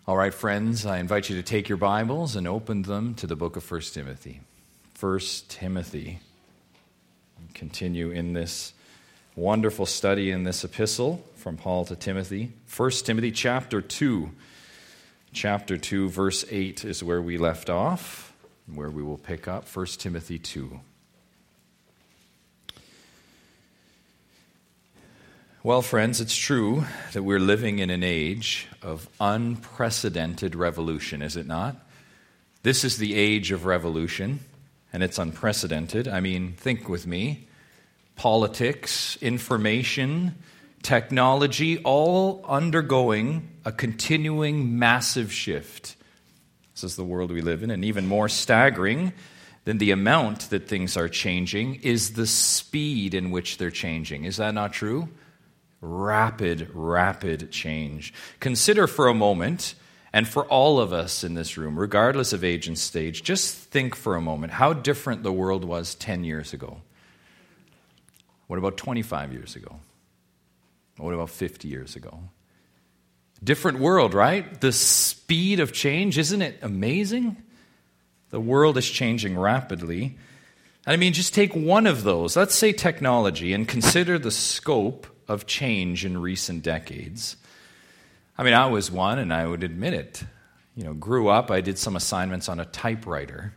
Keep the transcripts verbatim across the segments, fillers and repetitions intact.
All right, friends, I invite you to take your Bibles and open them to the book of First Timothy. First Timothy. Continue in this wonderful study in this epistle from Paul to Timothy. First Timothy chapter two. Chapter two, verse eight is where we left off, where we will pick up. First Timothy two. Well, friends, it's true that we're living in an age of unprecedented revolution, is it not? This is the age of revolution, and it's unprecedented. I mean, think with me. Politics, information, technology, all undergoing a continuing massive shift. This is the world we live in, and even more staggering than the amount that things are changing is the speed in which they're changing. Is that not true? Rapid, rapid change. Consider for a moment, and for all of us in this room, regardless of age and stage, just think for a moment how different the world was ten years ago. What about twenty-five years ago? What about fifty years ago? Different world, right? The speed of change, isn't it amazing? The world is changing rapidly. I mean, just take one of those. Let's say technology, and consider the scope of change in recent decades. I mean, I was one, and I would admit it. You know, grew up, I did some assignments on a typewriter.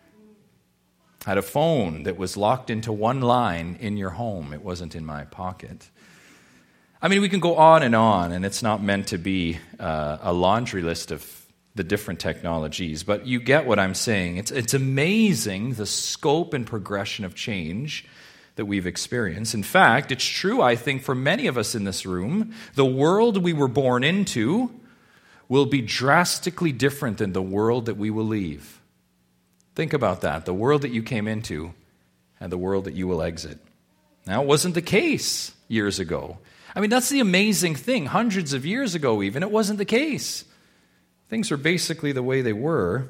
Had a phone that was locked into one line in your home. It wasn't in my pocket. I mean, we can go on and on, and it's not meant to be uh, a laundry list of the different technologies, but you get what I'm saying. It's, it's amazing the scope and progression of change that we've experienced. In fact, it's true, I think, for many of us in this room, the world we were born into will be drastically different than the world that we will leave. Think about that, the world that you came into and the world that you will exit. Now, it wasn't the case years ago. I mean, that's the amazing thing. Hundreds of years ago even, it wasn't the case. Things were basically the way they were.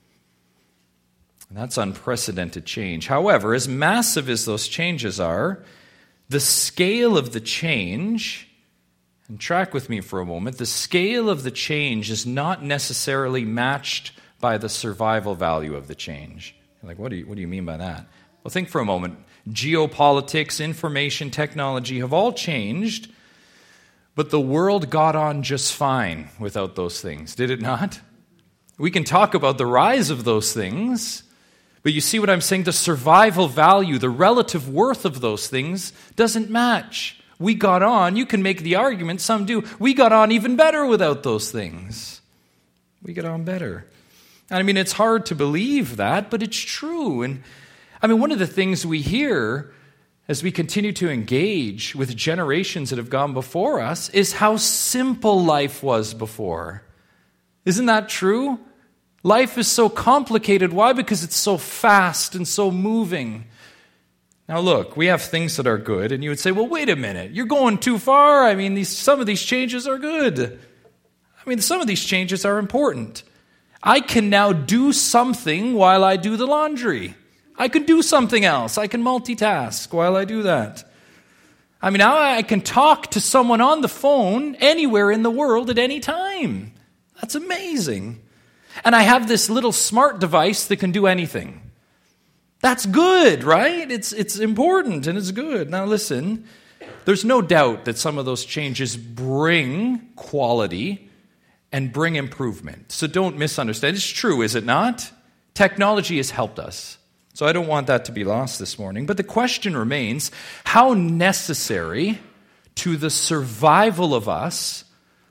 And that's unprecedented change. However, as massive as those changes are, the scale of the change, and track with me for a moment, the scale of the change is not necessarily matched by the survival value of the change. You're like, what do you, what do you mean by that? Well, think for a moment. Geopolitics, information, technology have all changed, but the world got on just fine without those things, did it not? We can talk about the rise of those things, but you see what I'm saying? The survival value, the relative worth of those things doesn't match. We got on, you can make the argument, some do, we got on even better without those things. We got on better. I mean, it's hard to believe that, but it's true. And I mean, one of the things we hear as we continue to engage with generations that have gone before us is how simple life was before. Isn't that true? Life is so complicated. Why? Because it's so fast and so moving. Now look, we have things that are good, and you would say, well, wait a minute, you're going too far. I mean, these, some of these changes are good. I mean, some of these changes are important. I can now do something while I do the laundry. I can do something else. I can multitask while I do that. I mean, now I can talk to someone on the phone anywhere in the world at any time. That's amazing. And I have this little smart device that can do anything. That's good, right? It's it's important and it's good. Now listen, there's no doubt that some of those changes bring quality and bring improvement. So don't misunderstand. It's true, is it not? Technology has helped us. So I don't want that to be lost this morning. But the question remains, how necessary to the survival of us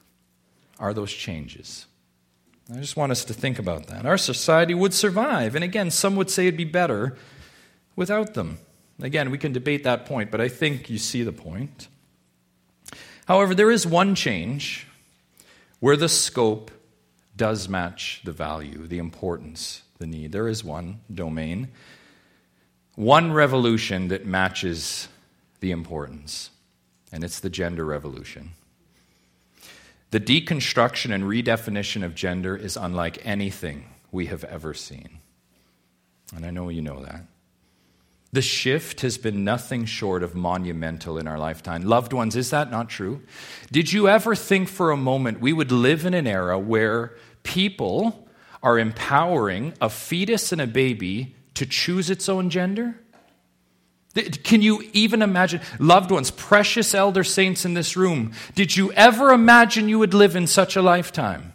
are those changes? I just want us to think about that. Our society would survive. And again, some would say it'd be better without them. Again, we can debate that point, but I think you see the point. However, there is one change where the scope does match the value, the importance, the need. There is one domain, one revolution that matches the importance, and it's the gender revolution. The deconstruction and redefinition of gender is unlike anything we have ever seen. And I know you know that. The shift has been nothing short of monumental in our lifetime. Loved ones, is that not true? Did you ever think for a moment we would live in an era where people are empowering a fetus and a baby to choose its own gender? Can you even imagine? Loved ones, precious elder saints in this room, did you ever imagine you would live in such a lifetime?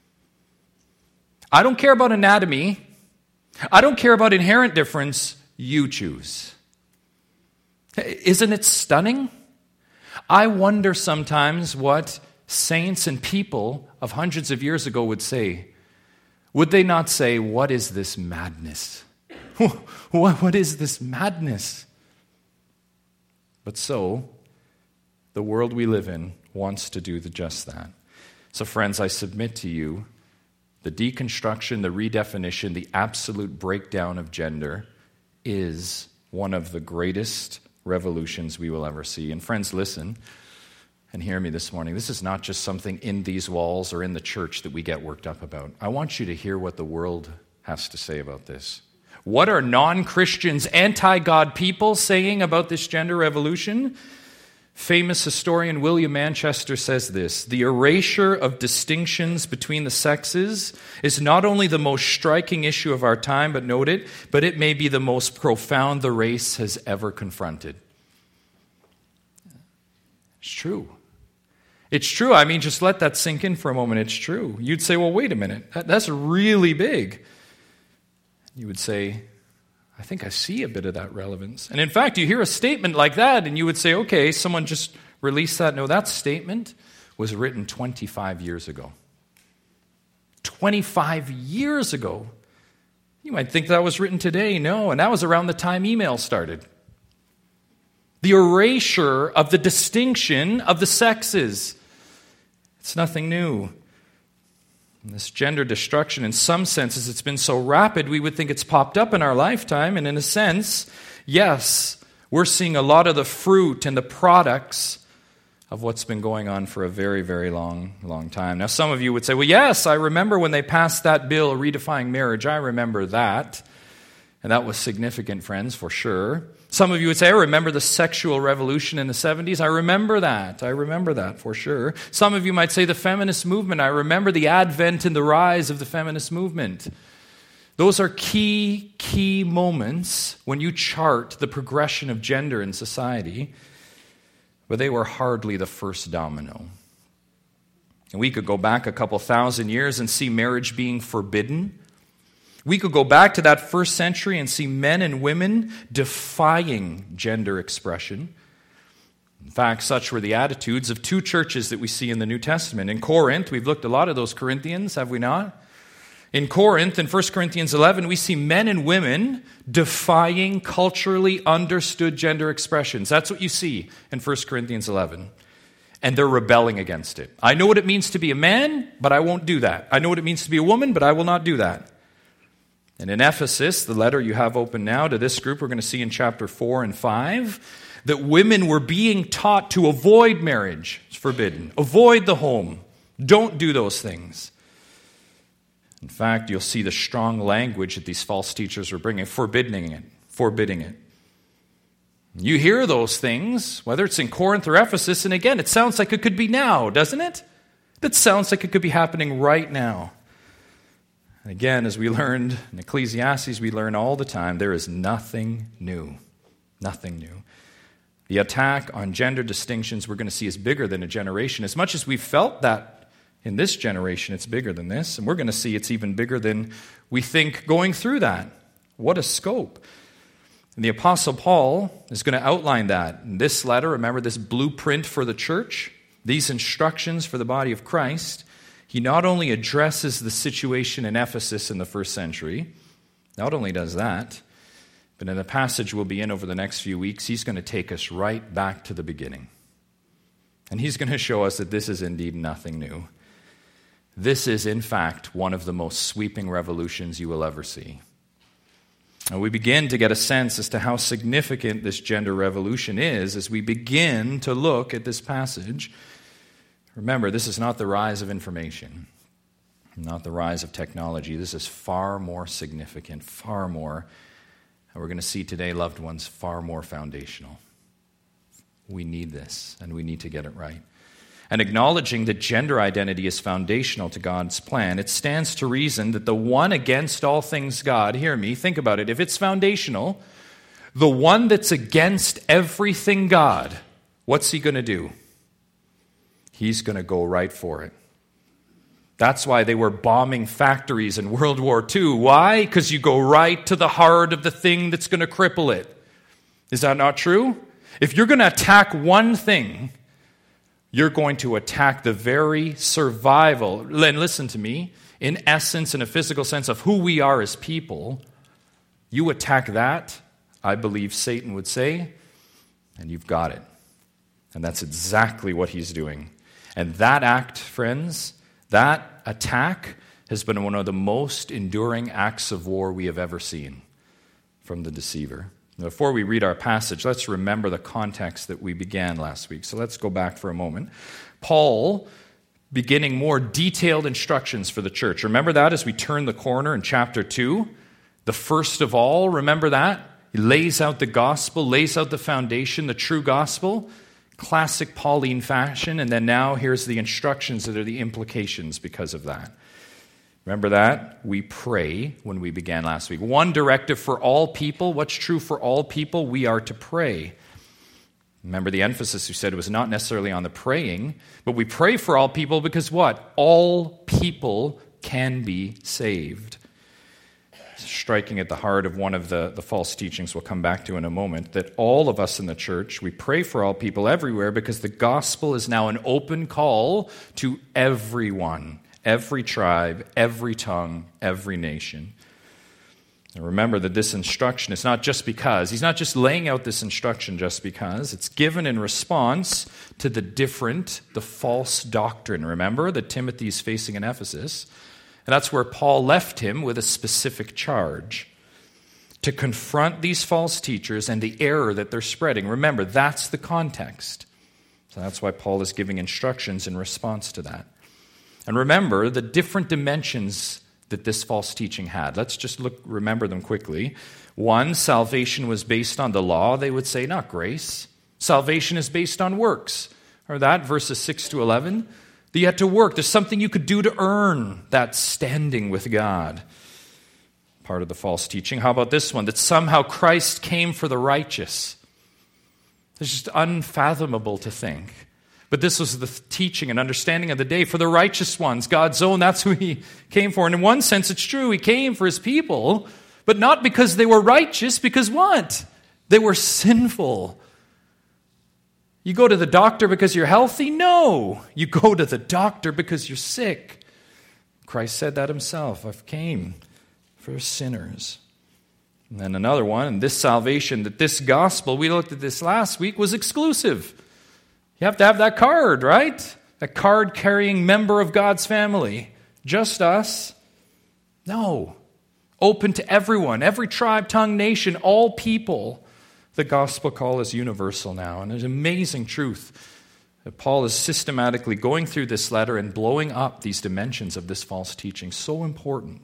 I don't care about anatomy. I don't care about inherent difference. You choose. Isn't it stunning? I wonder sometimes what saints and people of hundreds of years ago would say. Would they not say, what is this madness? What, what is this madness? But so, the world we live in wants to do the just that. So friends, I submit to you, the deconstruction, the redefinition, the absolute breakdown of gender is one of the greatest revolutions we will ever see. And friends, listen and hear me this morning. This is not just something in these walls or in the church that we get worked up about. I want you to hear what the world has to say about this. What are non-Christians, anti-God people saying about this gender revolution? Famous historian William Manchester says this: the erasure of distinctions between the sexes is not only the most striking issue of our time, but note it, but it may be the most profound the race has ever confronted. It's true. It's true. I mean, just let that sink in for a moment. It's true. You'd say, well, wait a minute. That, that's really big. You would say, I think I see a bit of that relevance. And in fact, you hear a statement like that, and you would say, okay, someone just released that. No, that statement was written twenty-five years ago. twenty-five years ago. You might think that was written today. No, and that was around the time email started. The erasure of the distinction of the sexes. It's nothing new. And this gender destruction, in some senses, it's been so rapid, we would think it's popped up in our lifetime. And in a sense, yes, we're seeing a lot of the fruit and the products of what's been going on for a very, very long, long time. Now, some of you would say, well, yes, I remember when they passed that bill redefining marriage. I remember that. And that was significant, friends, for sure. Some of you would say, I remember the sexual revolution in the seventies. I remember that. I remember that for sure. Some of you might say the feminist movement. I remember the advent and the rise of the feminist movement. Those are key, key moments when you chart the progression of gender in society, but they were hardly the first domino. And we could go back a couple thousand years and see marriage being forbidden. We could go back to that first century and see men and women defying gender expression. In fact, such were the attitudes of two churches that we see in the New Testament. In Corinth, we've looked a lot at those Corinthians, have we not? In Corinth, in First Corinthians eleven, we see men and women defying culturally understood gender expressions. That's what you see in First Corinthians eleven. And they're rebelling against it. I know what it means to be a man, but I won't do that. I know what it means to be a woman, but I will not do that. And in Ephesus, the letter you have open now to this group, we're going to see in chapter four and five, that women were being taught to avoid marriage. It's forbidden. Avoid the home. Don't do those things. In fact, you'll see the strong language that these false teachers were bringing, forbidding it, forbidding it. You hear those things, whether it's in Corinth or Ephesus, and again, it sounds like it could be now, doesn't it? It sounds like it could be happening right now. Again, as we learned in Ecclesiastes, we learn all the time, there is nothing new. Nothing new. The attack on gender distinctions we're going to see is bigger than a generation. As much as we've felt that in this generation, it's bigger than this. And we're going to see it's even bigger than we think going through that. What a scope. And the Apostle Paul is going to outline that in this letter. Remember this blueprint for the church? These instructions for the body of Christ. He not only addresses the situation in Ephesus in the first century, not only does that, but in the passage we'll be in over the next few weeks, he's going to take us right back to the beginning. And he's going to show us that this is indeed nothing new. This is, in fact, one of the most sweeping revolutions you will ever see. And we begin to get a sense as to how significant this gender revolution is as we begin to look at this passage. Remember, this is not the rise of information, not the rise of technology. This is far more significant, far more And we're going to see today, loved ones, far more foundational. We need this, and we need to get it right. And acknowledging that gender identity is foundational to God's plan, it stands to reason that the one against all things God, hear me, think about it, if it's foundational, the one that's against everything God, what's he going to do? He's going to go right for it. That's why they were bombing factories in World War Two. Why? Because you go right to the heart of the thing that's going to cripple it. Is that not true? If you're going to attack one thing, you're going to attack the very survival, and listen to me, in essence, in a physical sense of who we are as people. You attack that, I believe Satan would say, and you've got it. And that's exactly what he's doing. And that act, friends, that attack has been one of the most enduring acts of war we have ever seen from the deceiver. Before we read our passage, let's remember the context that we began last week. So let's go back for a moment. Paul, beginning more detailed instructions for the church. Remember that as we turn the corner in chapter two? The first of all, remember that? He lays out the gospel, lays out the foundation, the true gospel. Classic Pauline fashion. And then now here's the instructions that are the implications because of that. Remember that? We pray when we began last week. One directive for all people. What's true for all people? We are to pray. Remember the emphasis we said it was not necessarily on the praying, but we pray for all people because what? All people can be saved. Striking at the heart of one of the, the false teachings we'll come back to in a moment, that all of us in the church, we pray for all people everywhere because the gospel is now an open call to everyone. Every tribe, every tongue, every nation. And remember that this instruction is not just because. He's not just laying out this instruction just because. It's given in response to the different, the false doctrine, remember, that Timothy's facing in Ephesus. And that's where Paul left him with a specific charge. To confront these false teachers and the error that they're spreading. Remember, that's the context. So that's why Paul is giving instructions in response to that. And remember the different dimensions that this false teaching had. Let's just look, remember them quickly. One, salvation was based on the law, they would say, not grace. Salvation is based on works. Or that, verses six to eleven. That you had to work. There's something you could do to earn that standing with God. Part of the false teaching. How about this one? That somehow Christ came for the righteous. It's just unfathomable to think. But this was the teaching and understanding of the day for the righteous ones, God's own. That's who he came for. And in one sense, it's true. He came for his people, but not because they were righteous, because what? They were sinful. You go to the doctor because you're healthy? No. You go to the doctor because you're sick. Christ said that himself. I came for sinners. And then another one, and this salvation, that this gospel, we looked at this last week, was exclusive. You have to have that card, right? That card-carrying member of God's family. Just us? No. Open to everyone, every tribe, tongue, nation, all people. The gospel call is universal now. And there's amazing truth that Paul is systematically going through this letter and blowing up these dimensions of this false teaching. So important.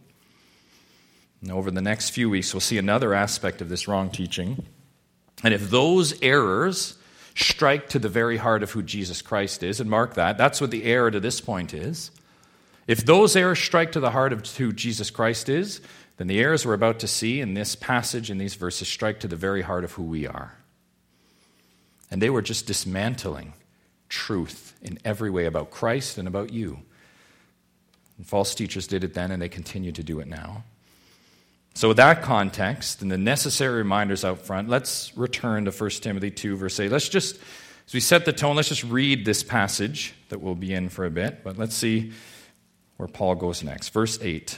And over the next few weeks, we'll see another aspect of this wrong teaching. And if those errors strike to the very heart of who Jesus Christ is, and mark that, that's what the error to this point is. If those errors strike to the heart of who Jesus Christ is, then the errors we're about to see in this passage, in these verses, strike to the very heart of who we are. And they were just dismantling truth in every way about Christ and about you. And false teachers did it then, and they continue to do it now. So with that context and the necessary reminders out front, let's return to First Timothy two, verse eight. Let's just, as we set the tone, let's just read this passage that we'll be in for a bit. But let's see where Paul goes next. Verse eight.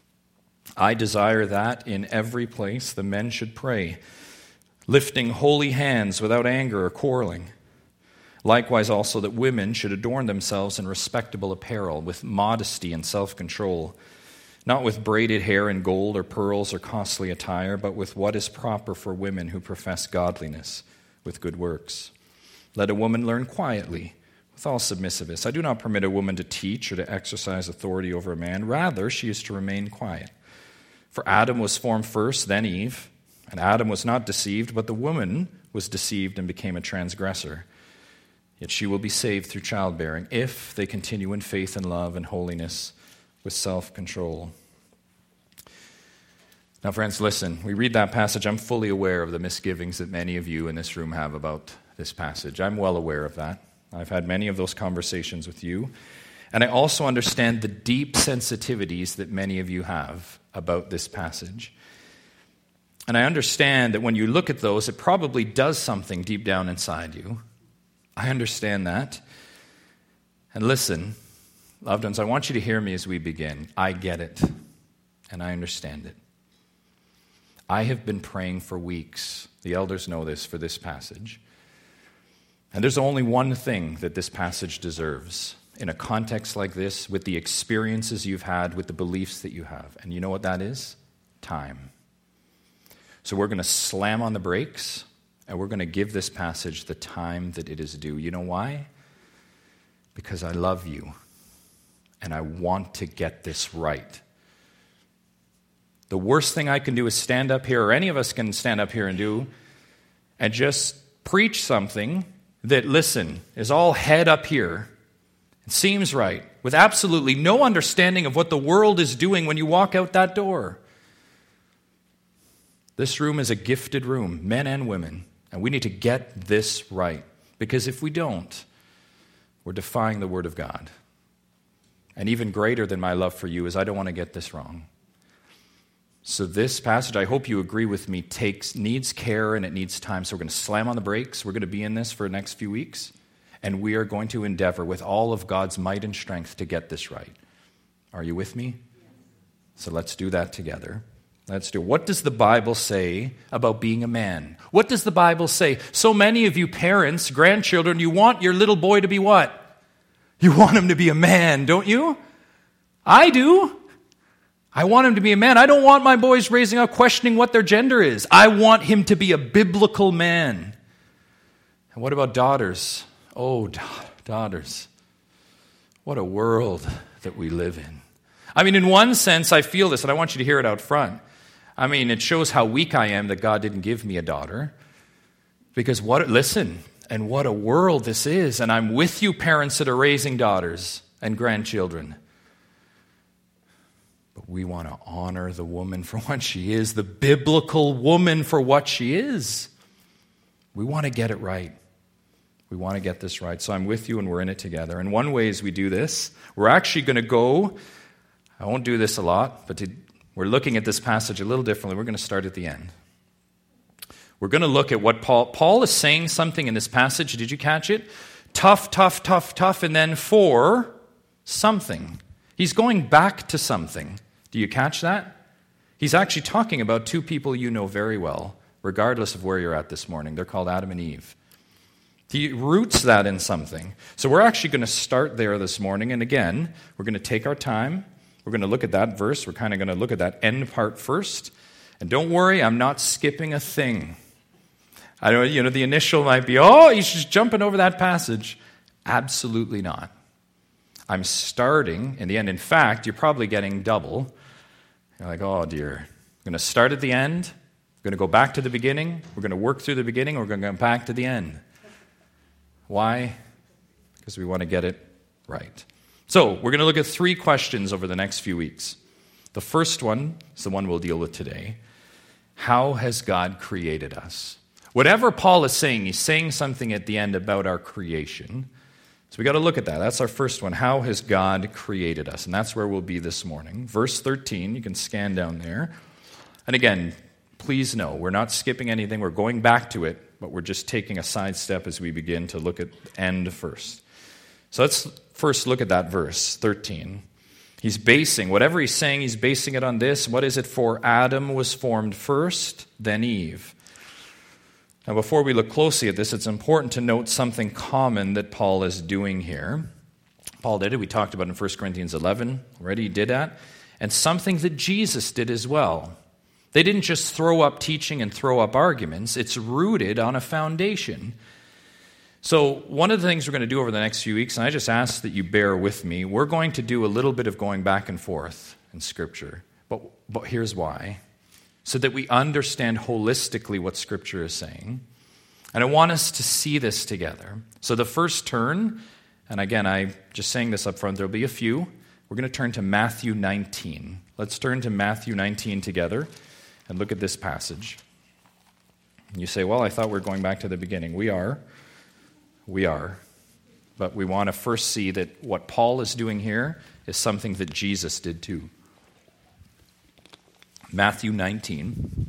I desire that in every place the men should pray, lifting holy hands without anger or quarreling. Likewise also that women should adorn themselves in respectable apparel, with modesty and self-control, not with braided hair and gold or pearls or costly attire, but with what is proper for women who profess godliness with good works. Let a woman learn quietly, with all submissiveness. I do not permit a woman to teach or to exercise authority over a man. Rather, she is to remain quiet. For Adam was formed first, then Eve. And Adam was not deceived, but the woman was deceived and became a transgressor. Yet she will be saved through childbearing if they continue in faith and love and holiness with self-control. Now, friends, listen. We read that passage. I'm fully aware of the misgivings that many of you in this room have about this passage. I'm well aware of that. I've had many of those conversations with you. And I also understand the deep sensitivities that many of you have about this passage. And I understand that when you look at those, it probably does something deep down inside you. I understand that. And listen, loved ones, I want you to hear me as we begin. I get it, and I understand it. I have been praying for weeks. The elders know this for this passage. And there's only one thing that this passage deserves in a context like this, with the experiences you've had, with the beliefs that you have. And you know what that is? Time. So we're going to slam on the brakes, and we're going to give this passage the time that it is due. You know why? Because I love you, and I want to get this right. The worst thing I can do is stand up here, or any of us can stand up here and do, and just preach something that, listen, is all head up here. It seems right, with absolutely no understanding of what the world is doing when you walk out that door. This room is a gifted room, men and women, and we need to get this right, because if we don't, we're defying the Word of God. And even greater than my love for you is I don't want to get this wrong. So this passage, I hope you agree with me, takes needs care and it needs time. So we're going to slam on the brakes. We're going to be in this for the next few weeks, and we are going to endeavor with all of God's might and strength to get this right. Are you with me? So let's do that together. Let's do it. What does the Bible say about being a man? What does the Bible say? So many of you parents, grandchildren, you want your little boy to be what? You want him to be a man, don't you? I do. I want him to be a man. I don't want my boys raising up questioning what their gender is. I want him to be a biblical man. And what about daughters? Oh, da- daughters. What a world that we live in. I mean, in one sense, I feel this, and I want you to hear it out front. I mean, it shows how weak I am that God didn't give me a daughter. Because what, listen, and what a world this is. And I'm with you, parents that are raising daughters and grandchildren. But we want to honor the woman for what she is, the biblical woman for what she is. We want to get it right. We want to get this right. So I'm with you, and we're in it together. And one way as we do this, we're actually going to go, I won't do this a lot, but to, we're looking at this passage a little differently. We're going to start at the end. We're going to look at what Paul, Paul is saying something in this passage. Did you catch it? Tough, tough, tough, tough, and then for something. He's going back to something. Do you catch that? He's actually talking about two people you know very well, regardless of where you're at this morning. They're called Adam and Eve. He roots that in something. So we're actually going to start there this morning. And again, we're going to take our time. We're going to look at that verse. We're kind of going to look at that end part first. And don't worry, I'm not skipping a thing. I know, you know, the initial might be, oh, he's just jumping over that passage. Absolutely not. I'm starting in the end. In fact, you're probably getting double. You're like, oh, dear. I'm going to start at the end. We're going to go back to the beginning. We're going to work through the beginning. We're going to go back to the end. Why? Because we want to get it right. So we're going to look at three questions over the next few weeks. The first one is the one we'll deal with today. How has God created us? Whatever Paul is saying, he's saying something at the end about our creation. So we got to look at that. That's our first one. How has God created us? And that's where we'll be this morning. Verse thirteen, you can scan down there. And again, please know, we're not skipping anything. We're going back to it, but we're just taking a side step as we begin to look at the end first. So let's first look at that verse, thirteen. He's basing, whatever he's saying, he's basing it on this. What is it for? Adam was formed first, then Eve. Now, before we look closely at this, it's important to note something common that Paul is doing here. Paul did it. We talked about it in First Corinthians eleven already. He did that. And something that Jesus did as well. They didn't just throw up teaching and throw up arguments. It's rooted on a foundation. So one of the things we're going to do over the next few weeks, and I just ask that you bear with me, we're going to do a little bit of going back and forth in Scripture. But, but here's why. so that we understand holistically what Scripture is saying. And I want us to see this together. So the first turn, and again, I'm just saying this up front, there'll be a few. We're going to turn to Matthew nineteen. Let's turn to Matthew nineteen together and look at this passage. You say, well, I thought we were going back to the beginning. We are. We are. But we want to first see that what Paul is doing here is something that Jesus did too. Matthew nineteen.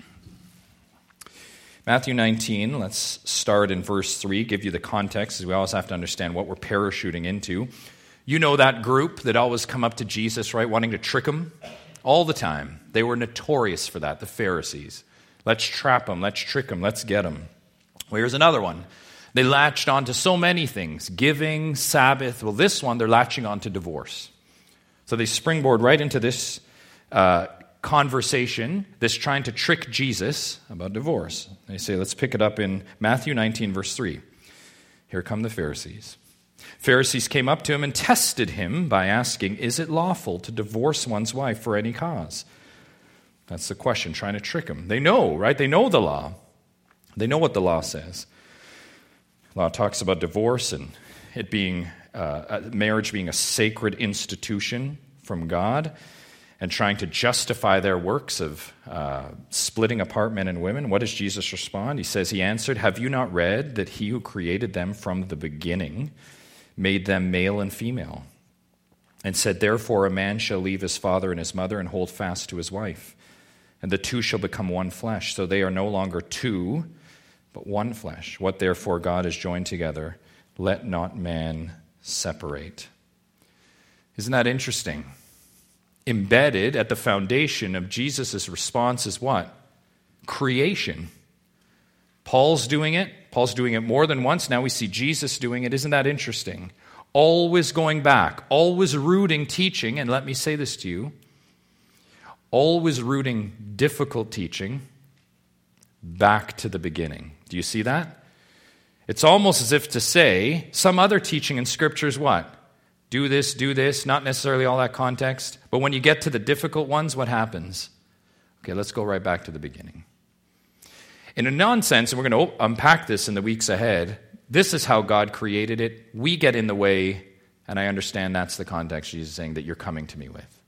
Matthew nineteen, let's start in verse three, give you the context, because we always have to understand what we're parachuting into. You know that group that always come up to Jesus, right, wanting to trick him all the time. They were notorious for that, the Pharisees. Let's trap them, let's trick them, let's get them. Well, here's another one. They latched on to so many things, giving, Sabbath. Well, this one, they're latching on to divorce. So they springboard right into this uh, conversation, this trying to trick Jesus about divorce. They say, let's pick it up in Matthew nineteen, verse three. Here come the Pharisees. Pharisees came up to him and tested him by asking, is it lawful to divorce one's wife for any cause? That's the question, trying to trick him. They know, right? They know the law. They know what the law says. The law talks about divorce and it being, uh, marriage being a sacred institution from God, and trying to justify their works of uh, splitting apart men and women. What does Jesus respond? He says, he answered, have you not read that he who created them from the beginning made them male and female, and said, therefore a man shall leave his father and his mother and hold fast to his wife, and the two shall become one flesh. So they are no longer two, but one flesh. What therefore God has joined together, let not man separate. Isn't that interesting? Embedded at the foundation of Jesus' response is what? Creation. Paul's doing it. Paul's doing it more than once. Now we see Jesus doing it. Isn't that interesting? Always going back, always rooting teaching, and let me say this to you, always rooting difficult teaching back to the beginning. Do you see that? It's almost as if to say, some other teaching in Scripture is what? Do this, do this, not necessarily all that context. But when you get to the difficult ones, what happens? Okay, let's go right back to the beginning. In a nonsense, and we're going to unpack this in the weeks ahead, this is how God created it. We get in the way, and I understand that's the context Jesus is saying that you're coming to me with.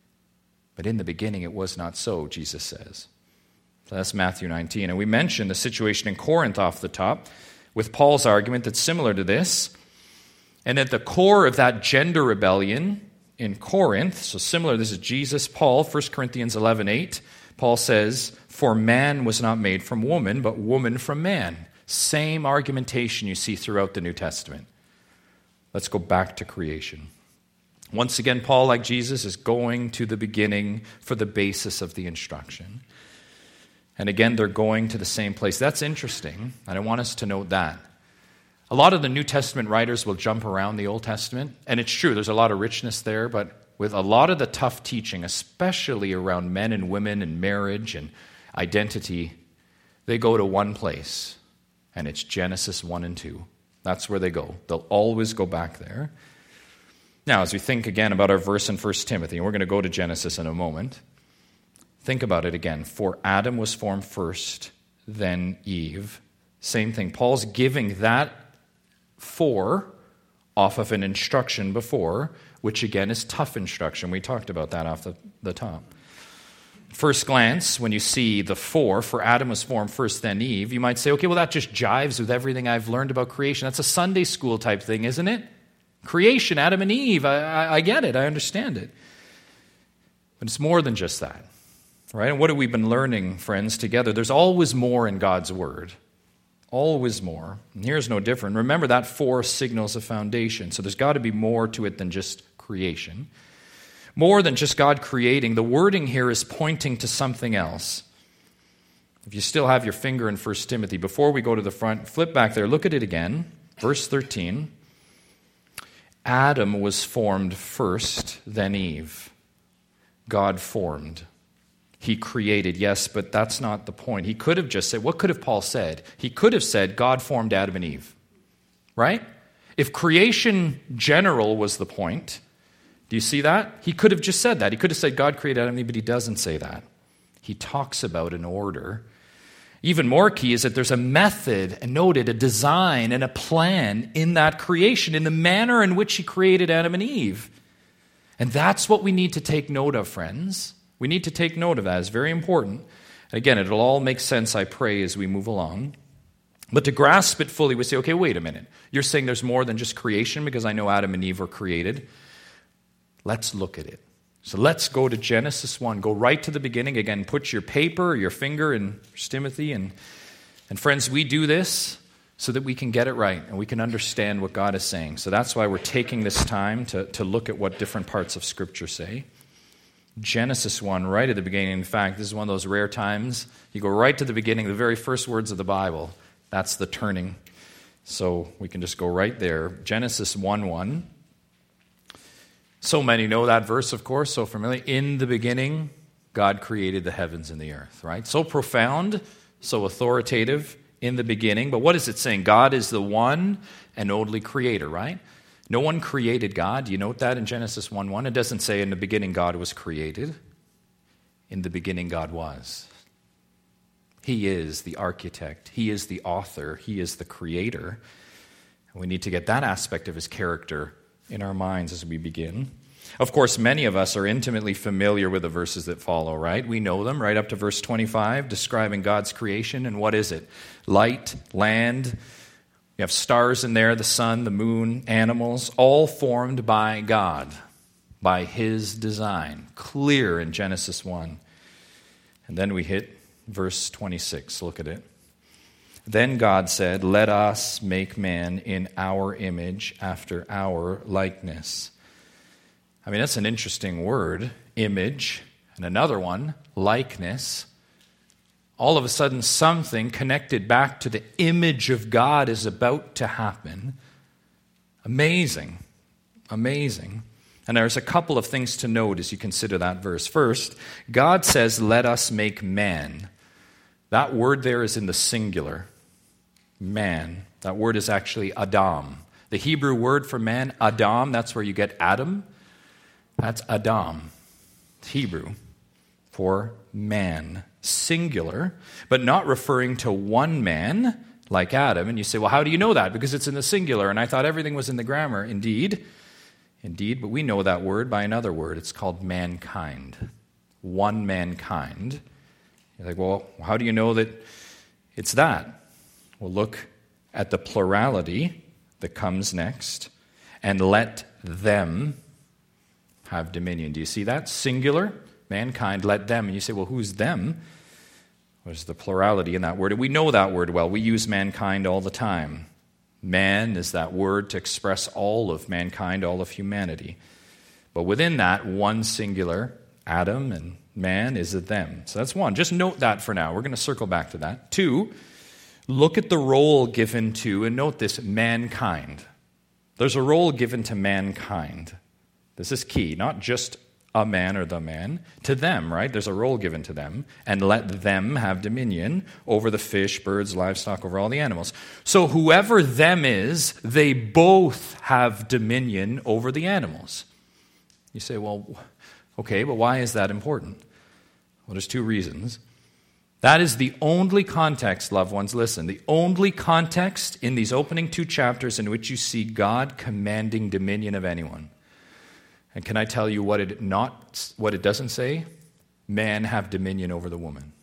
But in the beginning, it was not so, Jesus says. So that's Matthew nineteen. And we mentioned the situation in Corinth off the top with Paul's argument that's similar to this. And at the core of that gender rebellion in Corinth, so similar, this is Jesus, Paul, First Corinthians eleven eight, Paul says, for man was not made from woman, but woman from man. Same argumentation you see throughout the New Testament. Let's go back to creation. Once again, Paul, like Jesus, is going to the beginning for the basis of the instruction. And again, they're going to the same place. That's interesting, and I want us to note that. A lot of the New Testament writers will jump around the Old Testament, and it's true, there's a lot of richness there, but with a lot of the tough teaching, especially around men and women and marriage and identity, they go to one place, and it's Genesis one and two. That's where they go. They'll always go back there. Now, as we think again about our verse in First Timothy, and we're going to go to Genesis in a moment, think about it again. For Adam was formed first, then Eve. Same thing. Paul's giving that for off of an instruction before, which again is tough instruction. We talked about that off the, the top. First glance, when you see the for, for Adam was formed first, then Eve, you might say, okay, well, that just jives with everything I've learned about creation. That's a Sunday school type thing, isn't it? Creation, Adam and Eve, I, I, I get it, I understand it. But it's more than just that, right? And what have we been learning, friends, together? There's always more in God's Word. Always more. And here's no different. Remember that for signals a foundation. So there's got to be more to it than just creation. More than just God creating. The wording here is pointing to something else. If you still have your finger in First Timothy, before we go to the front, flip back there, look at it again. Verse thirteen. Adam was formed first, then Eve. God formed. He created, yes, but that's not the point. He could have just said, what could have Paul said? He could have said, God formed Adam and Eve, right? If creation general was the point, do you see that? He could have just said that. He could have said, God created Adam and Eve, but he doesn't say that. He talks about an order. Even more key is that there's a method, and noted, a design and a plan in that creation, in the manner in which he created Adam and Eve. And that's what we need to take note of, friends. We need to take note of that. It's very important. Again, it'll all make sense, I pray, as we move along. But to grasp it fully, we say, okay, wait a minute. You're saying there's more than just creation because I know Adam and Eve were created. Let's look at it. So let's go to Genesis one. Go right to the beginning. Again, put your paper or your finger in First Timothy. And, and friends, we do this so that we can get it right and we can understand what God is saying. So that's why we're taking this time to, to look at what different parts of Scripture say. Genesis one, right at the beginning. In fact, this is one of those rare times. You go right to the beginning, the very first words of the Bible. That's the turning. So we can just go right there. Genesis one one. So many know that verse, of course, so familiar. In the beginning, God created the heavens and the earth, right? So profound, so authoritative in the beginning. But what is it saying? God is the one and only creator, right? No one created God. Do you note that in Genesis one one? It doesn't say in the beginning God was created. In the beginning God was. He is the architect. He is the author. He is the creator. And we need to get that aspect of his character in our minds as we begin. Of course, many of us are intimately familiar with the verses that follow, right? We know them right up to verse twenty-five, describing God's creation. And what is it? Light, land. You have stars in there, the sun, the moon, animals, all formed by God, by his design. Clear in Genesis one. And then we hit verse twenty-six. Look at it. Then God said, let us make man in our image after our likeness. I mean, that's an interesting word, image, and another one, likeness. All of a sudden, something connected back to the image of God is about to happen. Amazing, amazing. And there's a couple of things to note as you consider that verse. First, God says, let us make man. That word there is in the singular. Man. That word is actually Adam. The Hebrew word for man, Adam, that's where you get Adam. That's Adam. It's Hebrew for man. Singular, but not referring to one man like Adam. And you say, well, how do you know that? Because it's in the singular, and I thought everything was in the grammar. Indeed, indeed, but we know that word by another word. It's called mankind. One mankind. You're like, well, how do you know that it's that? Well, look at the plurality that comes next. And let them have dominion. Do you see that? Singular, mankind, let them. And you say, well, who's them? There's the plurality in that word. And we know that word well. We use mankind all the time. Man is that word to express all of mankind, all of humanity. But within that, one singular, Adam and man, is a them. So that's one. Just note that for now. We're going to circle back to that. Two, look at the role given to, and note this, mankind. There's a role given to mankind. This is key, not just a man or the man, to them, right? There's a role given to them, and let them have dominion over the fish, birds, livestock, over all the animals. So whoever them is, they both have dominion over the animals. You say, well, okay, but why is that important? Well, there's two reasons. That is the only context, loved ones, listen, the only context in these opening two chapters in which you see God commanding dominion of anyone. And can I tell you what it not what it doesn't say? Man have dominion over the woman.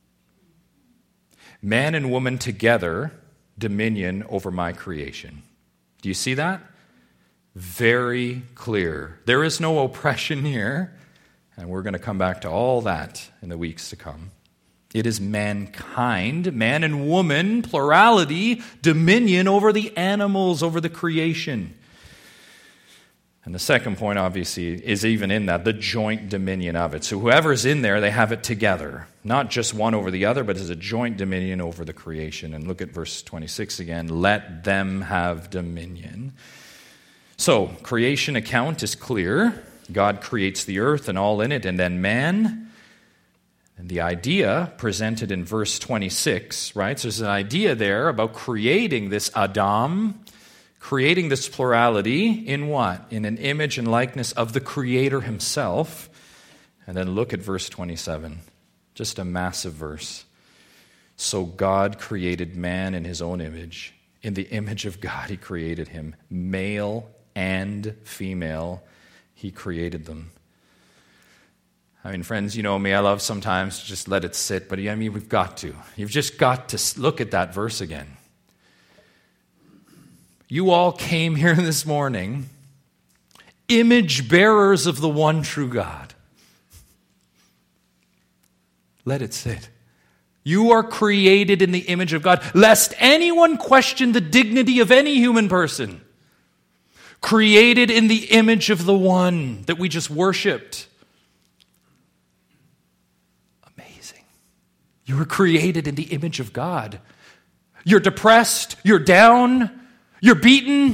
Man and woman together, dominion over my creation. Do you see that? Very clear. There is no oppression here, and we're going to come back to all that in the weeks to come. It is mankind, man and woman, plurality, dominion over the animals, over the creation. And the second point, obviously, is even in that, the joint dominion of it. So whoever's in there, they have it together. Not just one over the other, but as a joint dominion over the creation. And look at verse twenty-six again. Let them have dominion. So, creation account is clear. God creates the earth and all in it, and then man. And the idea presented in verse twenty-six, right? So there's an idea there about creating this Adam, creating this plurality in what? In an image and likeness of the Creator himself. And then look at verse twenty-seven. Just a massive verse. So God created man in his own image. In the image of God he created him. Male and female, he created them. I mean, friends, you know me, I love sometimes to just let it sit, but I mean, we've got to. You've just got to look at that verse again. You all came here this morning, image bearers of the one true God. Let it sit. You are created in the image of God, lest anyone question the dignity of any human person. Created in the image of the one that we just worshipped. Amazing. You were created in the image of God. You're depressed, you're down, you're beaten.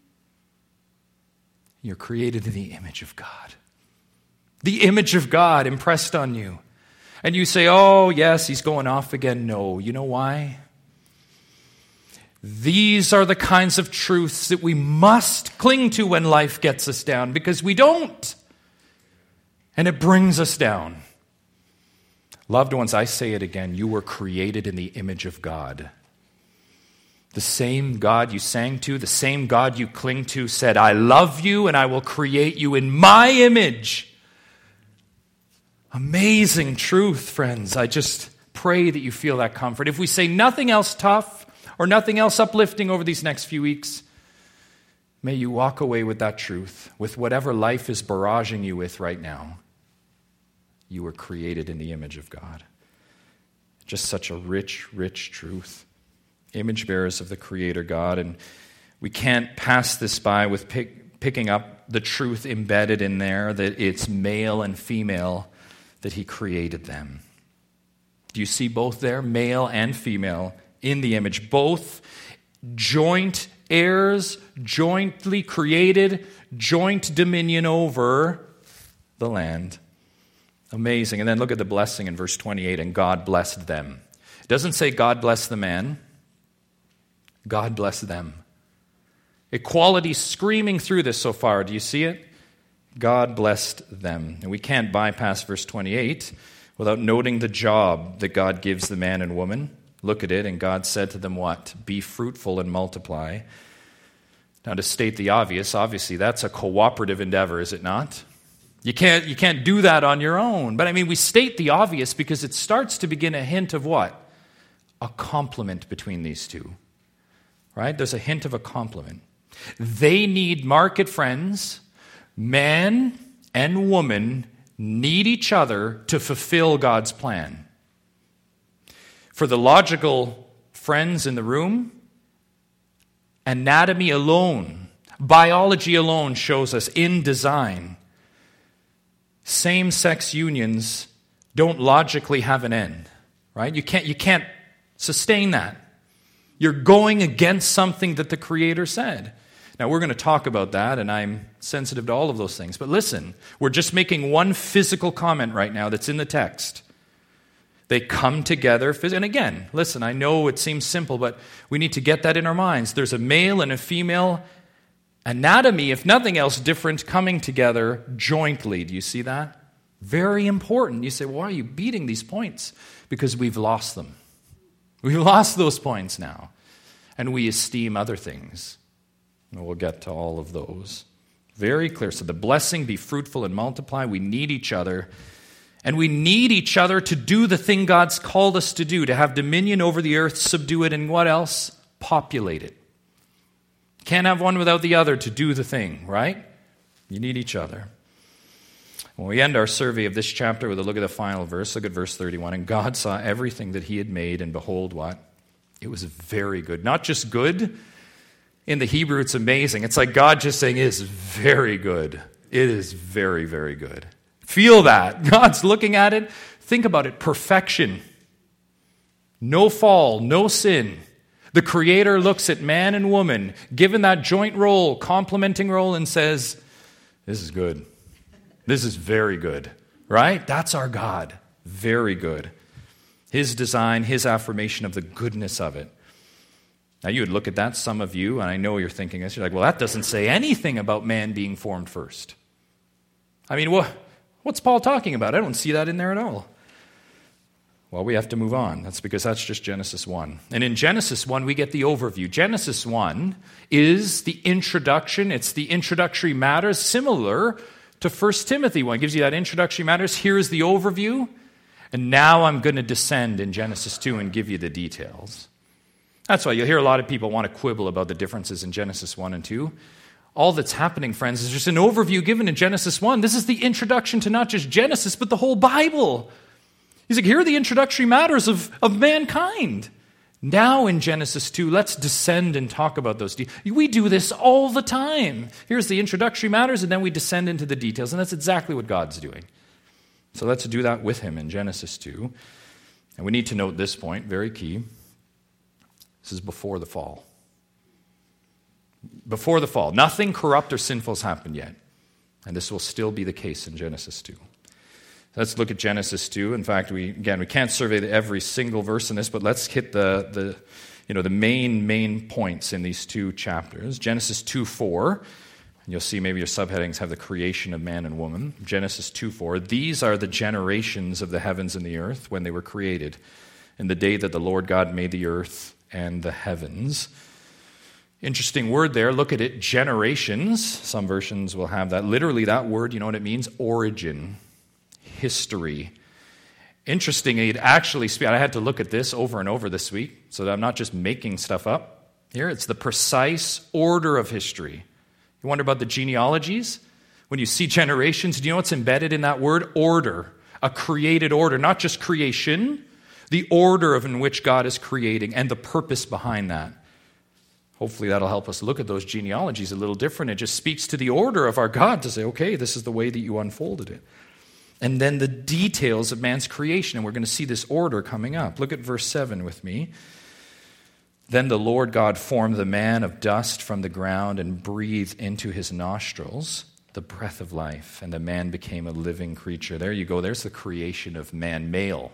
You're created in the image of God. The image of God impressed on you. And you say, oh, yes, he's going off again. No, you know why? These are the kinds of truths that we must cling to when life gets us down, because we don't. And it brings us down. Loved ones, I say it again, you were created in the image of God. The same God you sang to, the same God you cling to said, I love you and I will create you in my image. Amazing truth, friends. I just pray that you feel that comfort. If we say nothing else tough or nothing else uplifting over these next few weeks, may you walk away with that truth, with whatever life is barraging you with right now. You were created in the image of God. Just such a rich, rich truth. Image bearers of the Creator God. And we can't pass this by with pick, picking up the truth embedded in there that it's male and female that he created them. Do you see both there? Male and female in the image. Both joint heirs, jointly created, joint dominion over the land. Amazing. And then look at the blessing in verse twenty-eight. And God blessed them. It doesn't say God blessed the man. God blessed them. Equality screaming through this so far. Do you see it? God blessed them. And we can't bypass verse twenty-eight without noting the job that God gives the man and woman. Look at it, and God said to them what? Be fruitful and multiply. Now, to state the obvious, obviously that's a cooperative endeavor, is it not? You can't, you can't do that on your own. But I mean, we state the obvious because it starts to begin a hint of what? A complement between these two. Right? There's a hint of a complement. They need, mark it, friends, man and woman need each other to fulfill God's plan. For the logical friends in the room, anatomy alone, biology alone shows us in design, same-sex unions don't logically have an end, right? You can't, you can't sustain that. You're going against something that the Creator said. Now, we're going to talk about that, and I'm sensitive to all of those things. But listen, we're just making one physical comment right now that's in the text. They come together. And again, listen, I know it seems simple, but we need to get that in our minds. There's a male and a female anatomy, if nothing else, different, coming together jointly. Do you see that? Very important. You say, well, why are you beating these points? Because we've lost them. We've lost those points now. And we esteem other things. And we'll get to all of those. Very clear. So the blessing, be fruitful and multiply. We need each other. And we need each other to do the thing God's called us to do, to have dominion over the earth, subdue it, and what else? Populate it. Can't have one without the other to do the thing, right? You need each other. When we end our survey of this chapter with a look at the final verse, look at verse thirty-one. And God saw everything that he had made, and behold, what? It was very good. Not just good. In the Hebrew, it's amazing. It's like God just saying, it is very good. It is very, very good. Feel that. God's looking at it. Think about it. Perfection. No fall, no sin. The Creator looks at man and woman, given that joint role, complementing role, and says, this is good. This is very good. Right? That's our God. Very good. His design, his affirmation of the goodness of it. Now, you would look at that, some of you, and I know you're thinking this, you're like, well, that doesn't say anything about man being formed first. I mean, what, what's Paul talking about? I don't see that in there at all. Well, we have to move on. That's because that's just Genesis one. And in Genesis one, we get the overview. Genesis one is the introduction. It's the introductory matters, similar to First Timothy one. It gives you that introductory matters. Here's the overview. And now I'm going to descend in Genesis two and give you the details. That's why you'll hear a lot of people want to quibble about the differences in Genesis one and two. All that's happening, friends, is just an overview given in Genesis one. This is the introduction to not just Genesis, but the whole Bible. He's like, here are the introductory matters of, of mankind. Now in Genesis two, let's descend and talk about those details. We do this all the time. Here's the introductory matters, and then we descend into the details, and that's exactly what God's doing. So let's do that with him in Genesis two. And we need to note this point, very key. This is before the fall. Before the fall. Nothing corrupt or sinful has happened yet. And this will still be the case in Genesis two. Let's look at Genesis two. In fact, we again, we can't survey every single verse in this, but let's hit the, the, you know, the main, main points in these two chapters. Genesis two four. And you'll see maybe your subheadings have the creation of man and woman. Genesis two four. These are the generations of the heavens and the earth when they were created, in the day that the Lord God made the earth and the heavens. Interesting word there. Look at it. Generations. Some versions will have that. Literally, that word, you know what it means? Origin. History. Interesting, it actually speaks. I had to look at this over and over this week, so that I'm not just making stuff up. Here, it's the precise order of history. You wonder about the genealogies? When you see generations, do you know what's embedded in that word? Order. A created order. Not just creation, the order of in which God is creating and the purpose behind that. Hopefully that'll help us look at those genealogies a little different. It just speaks to the order of our God to say, okay, this is the way that you unfolded it. And then the details of man's creation, and we're going to see this order coming up. Look at verse seven with me. Then the Lord God formed the man of dust from the ground and breathed into his nostrils the breath of life, and the man became a living creature. There you go. There's the creation of man, male.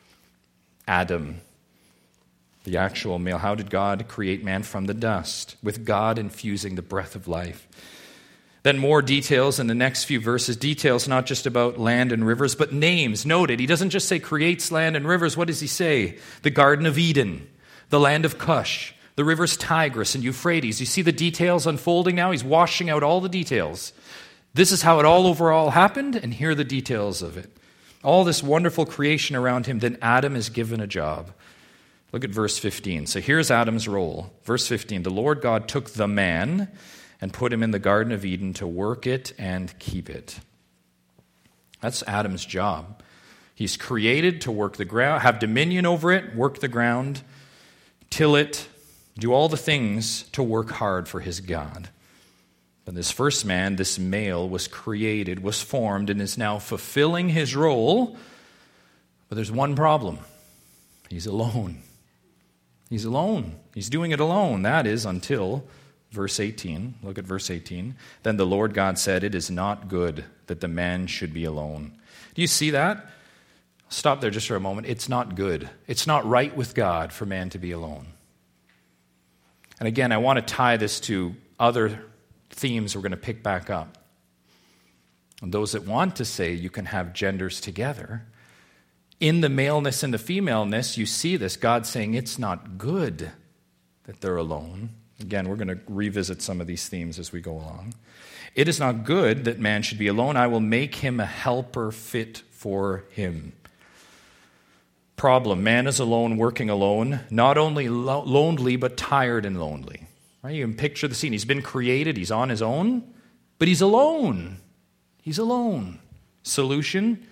Adam, the actual male. How did God create man? From the dust, with God infusing the breath of life. Then more details in the next few verses. Details not just about land and rivers, but names. Note it. He doesn't just say creates land and rivers. What does he say? The Garden of Eden, the land of Cush, the rivers Tigris and Euphrates. You see the details unfolding now? He's washing out all the details. This is how it all overall happened, and here are the details of it. All this wonderful creation around him. Then Adam is given a job. Look at verse fifteen. So here's Adam's role. Verse fifteen. The Lord God took the man and put him in the Garden of Eden to work it and keep it. That's Adam's job. He's created to work the ground, have dominion over it, work the ground, till it, do all the things to work hard for his God. But this first man, this male, was created, was formed, and is now fulfilling his role. But there's one problem. He's alone. He's alone. He's doing it alone. That is until verse eighteen. Look at verse eighteen. Then the Lord God said, "It is not good that the man should be alone." Do you see that? Stop there just for a moment. It's not good. It's not right with God for man to be alone. And again, I want to tie this to other themes we're going to pick back up. And those that want to say you can have genders together, in the maleness and the femaleness, you see this. God saying it's not good that they're alone. Again, we're going to revisit some of these themes as we go along. It is not good that man should be alone. I will make him a helper fit for him. Problem, man is alone, working alone, not only lo- lonely, but tired and lonely. Right? You can picture the scene. He's been created, he's on his own, but he's alone. He's alone. Solution,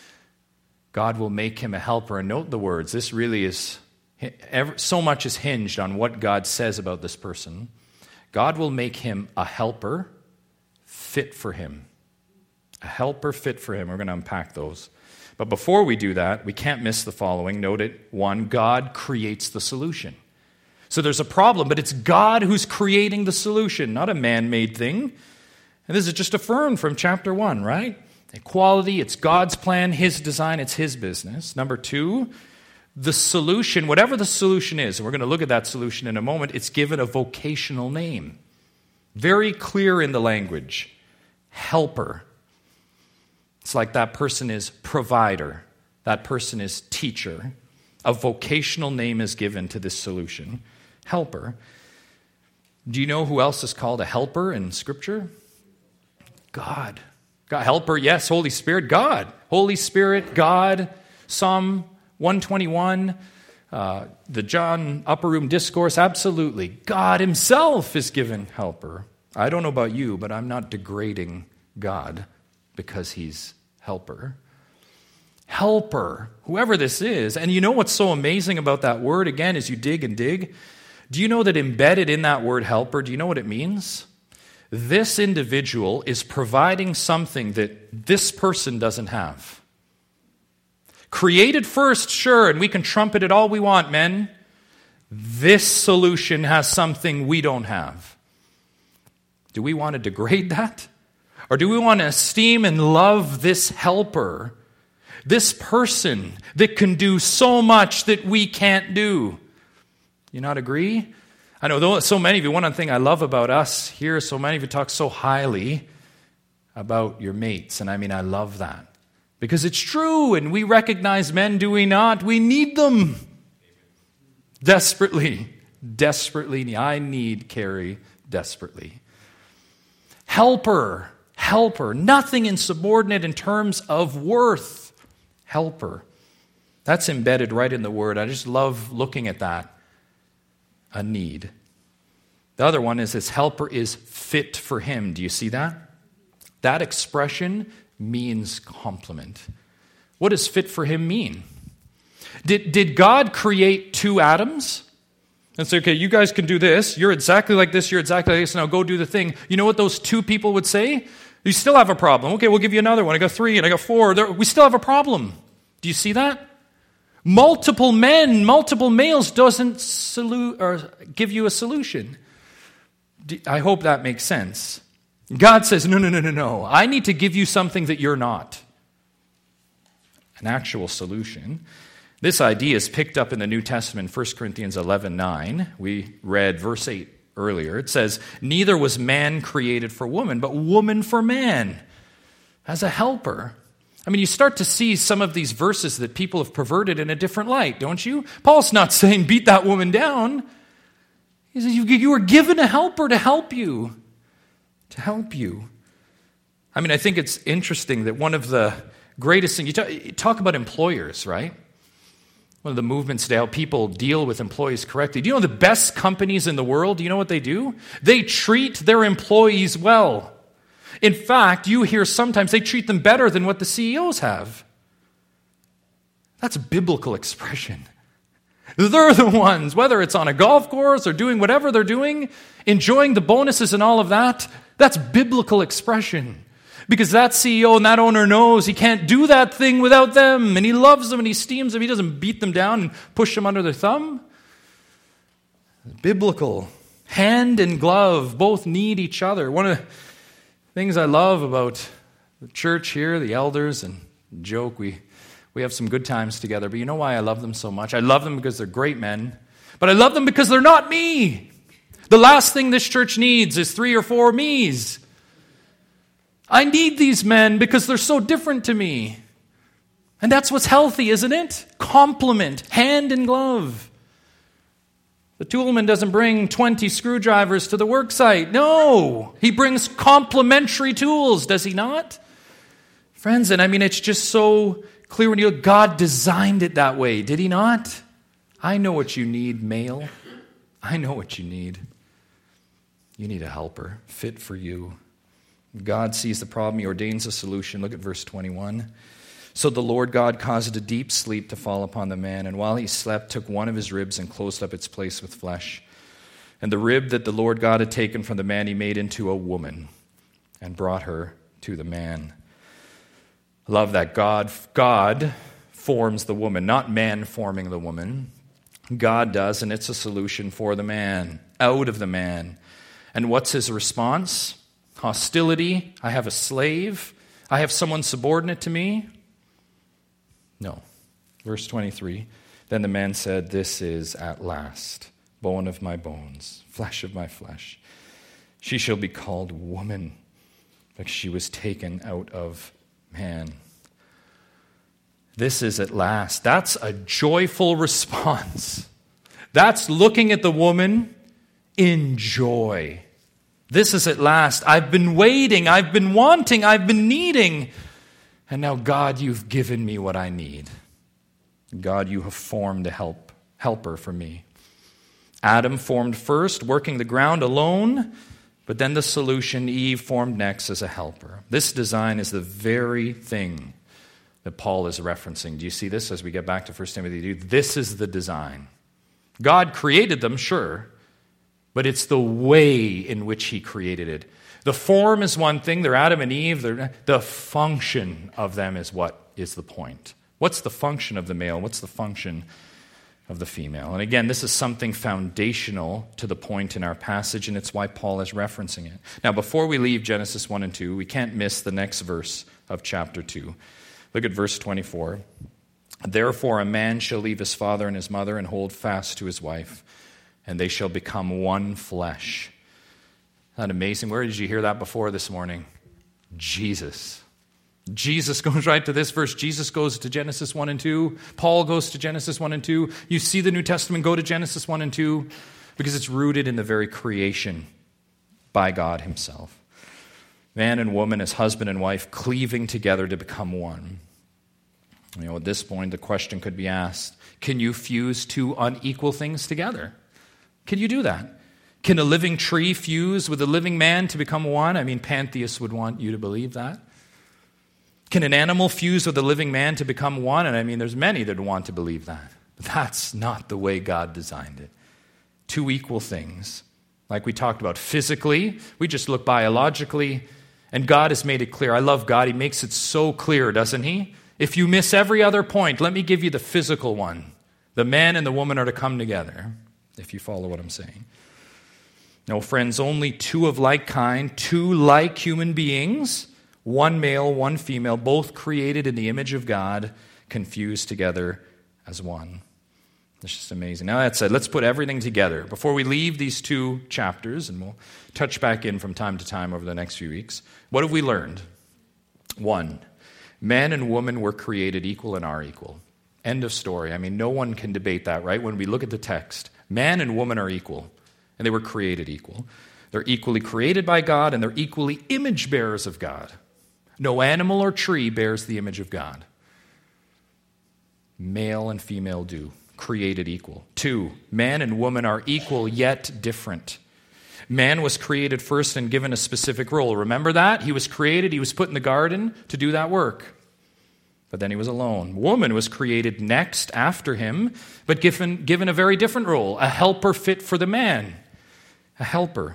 God will make him a helper. And note the words. This really is, so much is hinged on what God says about this person. God will make him a helper fit for him. A helper fit for him. We're going to unpack those. But before we do that, we can't miss the following. Note it. One, God creates the solution. So there's a problem, but it's God who's creating the solution, not a man-made thing. And this is just affirmed from chapter one, right? Equality, it's God's plan, his design, it's his business. Number two, the solution, whatever the solution is, and we're going to look at that solution in a moment, it's given a vocational name. Very clear in the language. Helper. It's like that person is provider. That person is teacher. A vocational name is given to this solution, helper. Do you know who else is called a helper in Scripture? God. God, helper, yes. Holy Spirit, God. Holy Spirit, God. Psalm one twenty-one, uh, the John Upper Room Discourse, absolutely. God himself is given helper. I don't know about you, but I'm not degrading God because he's helper. Helper, whoever this is. And you know what's so amazing about that word, again, as you dig and dig? Do you know that embedded in that word helper, do you know what it means? This individual is providing something that this person doesn't have. Created first, sure, and we can trumpet it all we want, men. This solution has something we don't have. Do we want to degrade that? Or do we want to esteem and love this helper, this person that can do so much that we can't do? You not agree? I know though so many of you, one thing I love about us here, so many of you talk so highly about your mates. And I mean, I love that. Because it's true, and we recognize men, do we not? We need them. Desperately. Desperately. I need Carrie desperately. Helper. Helper. Nothing insubordinate in terms of worth. Helper. That's embedded right in the word. I just love looking at that. A need. The other one is this helper is fit for him. Do you see that? That expression means complement. What does fit for him mean? Did, did God create two Adams? And say, okay, you guys can do this. You're exactly like this. You're exactly like this. Now go do the thing. You know what those two people would say? You still have a problem. Okay, we'll give you another one. I got three and I got four. There, we still have a problem. Do you see that? Multiple men, multiple males doesn't solu- or give you a solution. I hope that makes sense. God says, no, no, no, no, no. I need to give you something that you're not. An actual solution. This idea is picked up in the New Testament, First Corinthians eleven nine. We read verse eight earlier. It says, neither was man created for woman, but woman for man, as a helper. I mean, you start to see some of these verses that people have perverted in a different light, don't you? Paul's not saying beat that woman down. He says you, you were given a helper to help you. To help you. I mean, I think it's interesting that one of the greatest things, you talk, you talk about employers, right? One of the movements today, how people deal with employees correctly. Do you know the best companies in the world, do you know what they do? They treat their employees well. In fact, you hear sometimes they treat them better than what the C E Os have. That's a biblical expression. They're the ones, whether it's on a golf course or doing whatever they're doing, enjoying the bonuses and all of that, that's biblical expression. Because that C E O and that owner knows he can't do that thing without them, and he loves them and he esteems them. He doesn't beat them down and push them under their thumb. Biblical. Hand and glove both need each other. One of the things I love about the church here, the elders, and joke, we, we have some good times together. But you know why I love them so much? I love them because they're great men. But I love them because they're not me. The last thing this church needs is three or four me's. I need these men because they're so different to me. And that's what's healthy, isn't it? Complement, hand in glove. The toolman doesn't bring twenty screwdrivers to the work site. No, he brings complementary tools, does he not? Friends, and I mean, it's just so clear when you look, God designed it that way, did he not? I know what you need, male. I know what you need. You need a helper fit for you. God sees the problem. He ordains a solution. Look at verse twenty-one. So the Lord God caused a deep sleep to fall upon the man, and while he slept, took one of his ribs and closed up its place with flesh. And the rib that the Lord God had taken from the man he made into a woman and brought her to the man. I love that. God, God forms the woman, not man forming the woman. God does, and it's a solution for the man, out of the man. And what's his response? Hostility. I have a slave. I have someone subordinate to me. No. Verse twenty-three. Then the man said, this is at last bone of my bones, flesh of my flesh. She shall be called woman, because she was taken out of man. This is at last. That's a joyful response. That's looking at the woman in joy. This is at last. I've been waiting. I've been wanting. I've been needing. And now, God, you've given me what I need. God, you have formed a help, helper for me. Adam formed first, working the ground alone, but then the solution, Eve, formed next as a helper. This design is the very thing that Paul is referencing. Do you see this as we get back to First Timothy two? This is the design. God created them, sure, but it's the way in which he created it. The form is one thing. They're Adam and Eve. They're, the function of them is what is the point. What's the function of the male? What's the function of the female? And again, this is something foundational to the point in our passage, and it's why Paul is referencing it. Now, before we leave Genesis one and two, we can't miss the next verse of chapter two. Look at verse twenty-four. Therefore, a man shall leave his father and his mother and hold fast to his wife, and they shall become one flesh. Isn't that amazing? Where did you hear that before this morning? Jesus. Jesus goes right to this verse. Jesus goes to Genesis one and two. Paul goes to Genesis one and two. You see the New Testament go to Genesis one and two because it's rooted in the very creation by God himself. Man and woman as husband and wife cleaving together to become one. You know, at this point, the question could be asked, can you fuse two unequal things together? Can you do that? Can a living tree fuse with a living man to become one? I mean, pantheists would want you to believe that. Can an animal fuse with a living man to become one? And I mean, there's many that want to believe that. But that's not the way God designed it. Two equal things. Like we talked about physically, we just look biologically, and God has made it clear. I love God. He makes it so clear, doesn't he? If you miss every other point, let me give you the physical one. The man and the woman are to come together, if you follow what I'm saying. No, friends, only two of like kind, two like human beings, one male, one female, both created in the image of God, confused together as one. It's just amazing. Now that said, let's put everything together. Before we leave these two chapters, and we'll touch back in from time to time over the next few weeks, what have we learned? One, man and woman were created equal and are equal. End of story. I mean, no one can debate that, right? When we look at the text, man and woman are equal, and they were created equal. They're equally created by God, and they're equally image bearers of God. No animal or tree bears the image of God. Male and female do. Created equal. Two, man and woman are equal yet different. Man was created first and given a specific role. Remember that? He was created, he was put in the garden to do that work. But then he was alone. Woman was created next after him, but given, given a very different role, a helper fit for the man. A helper.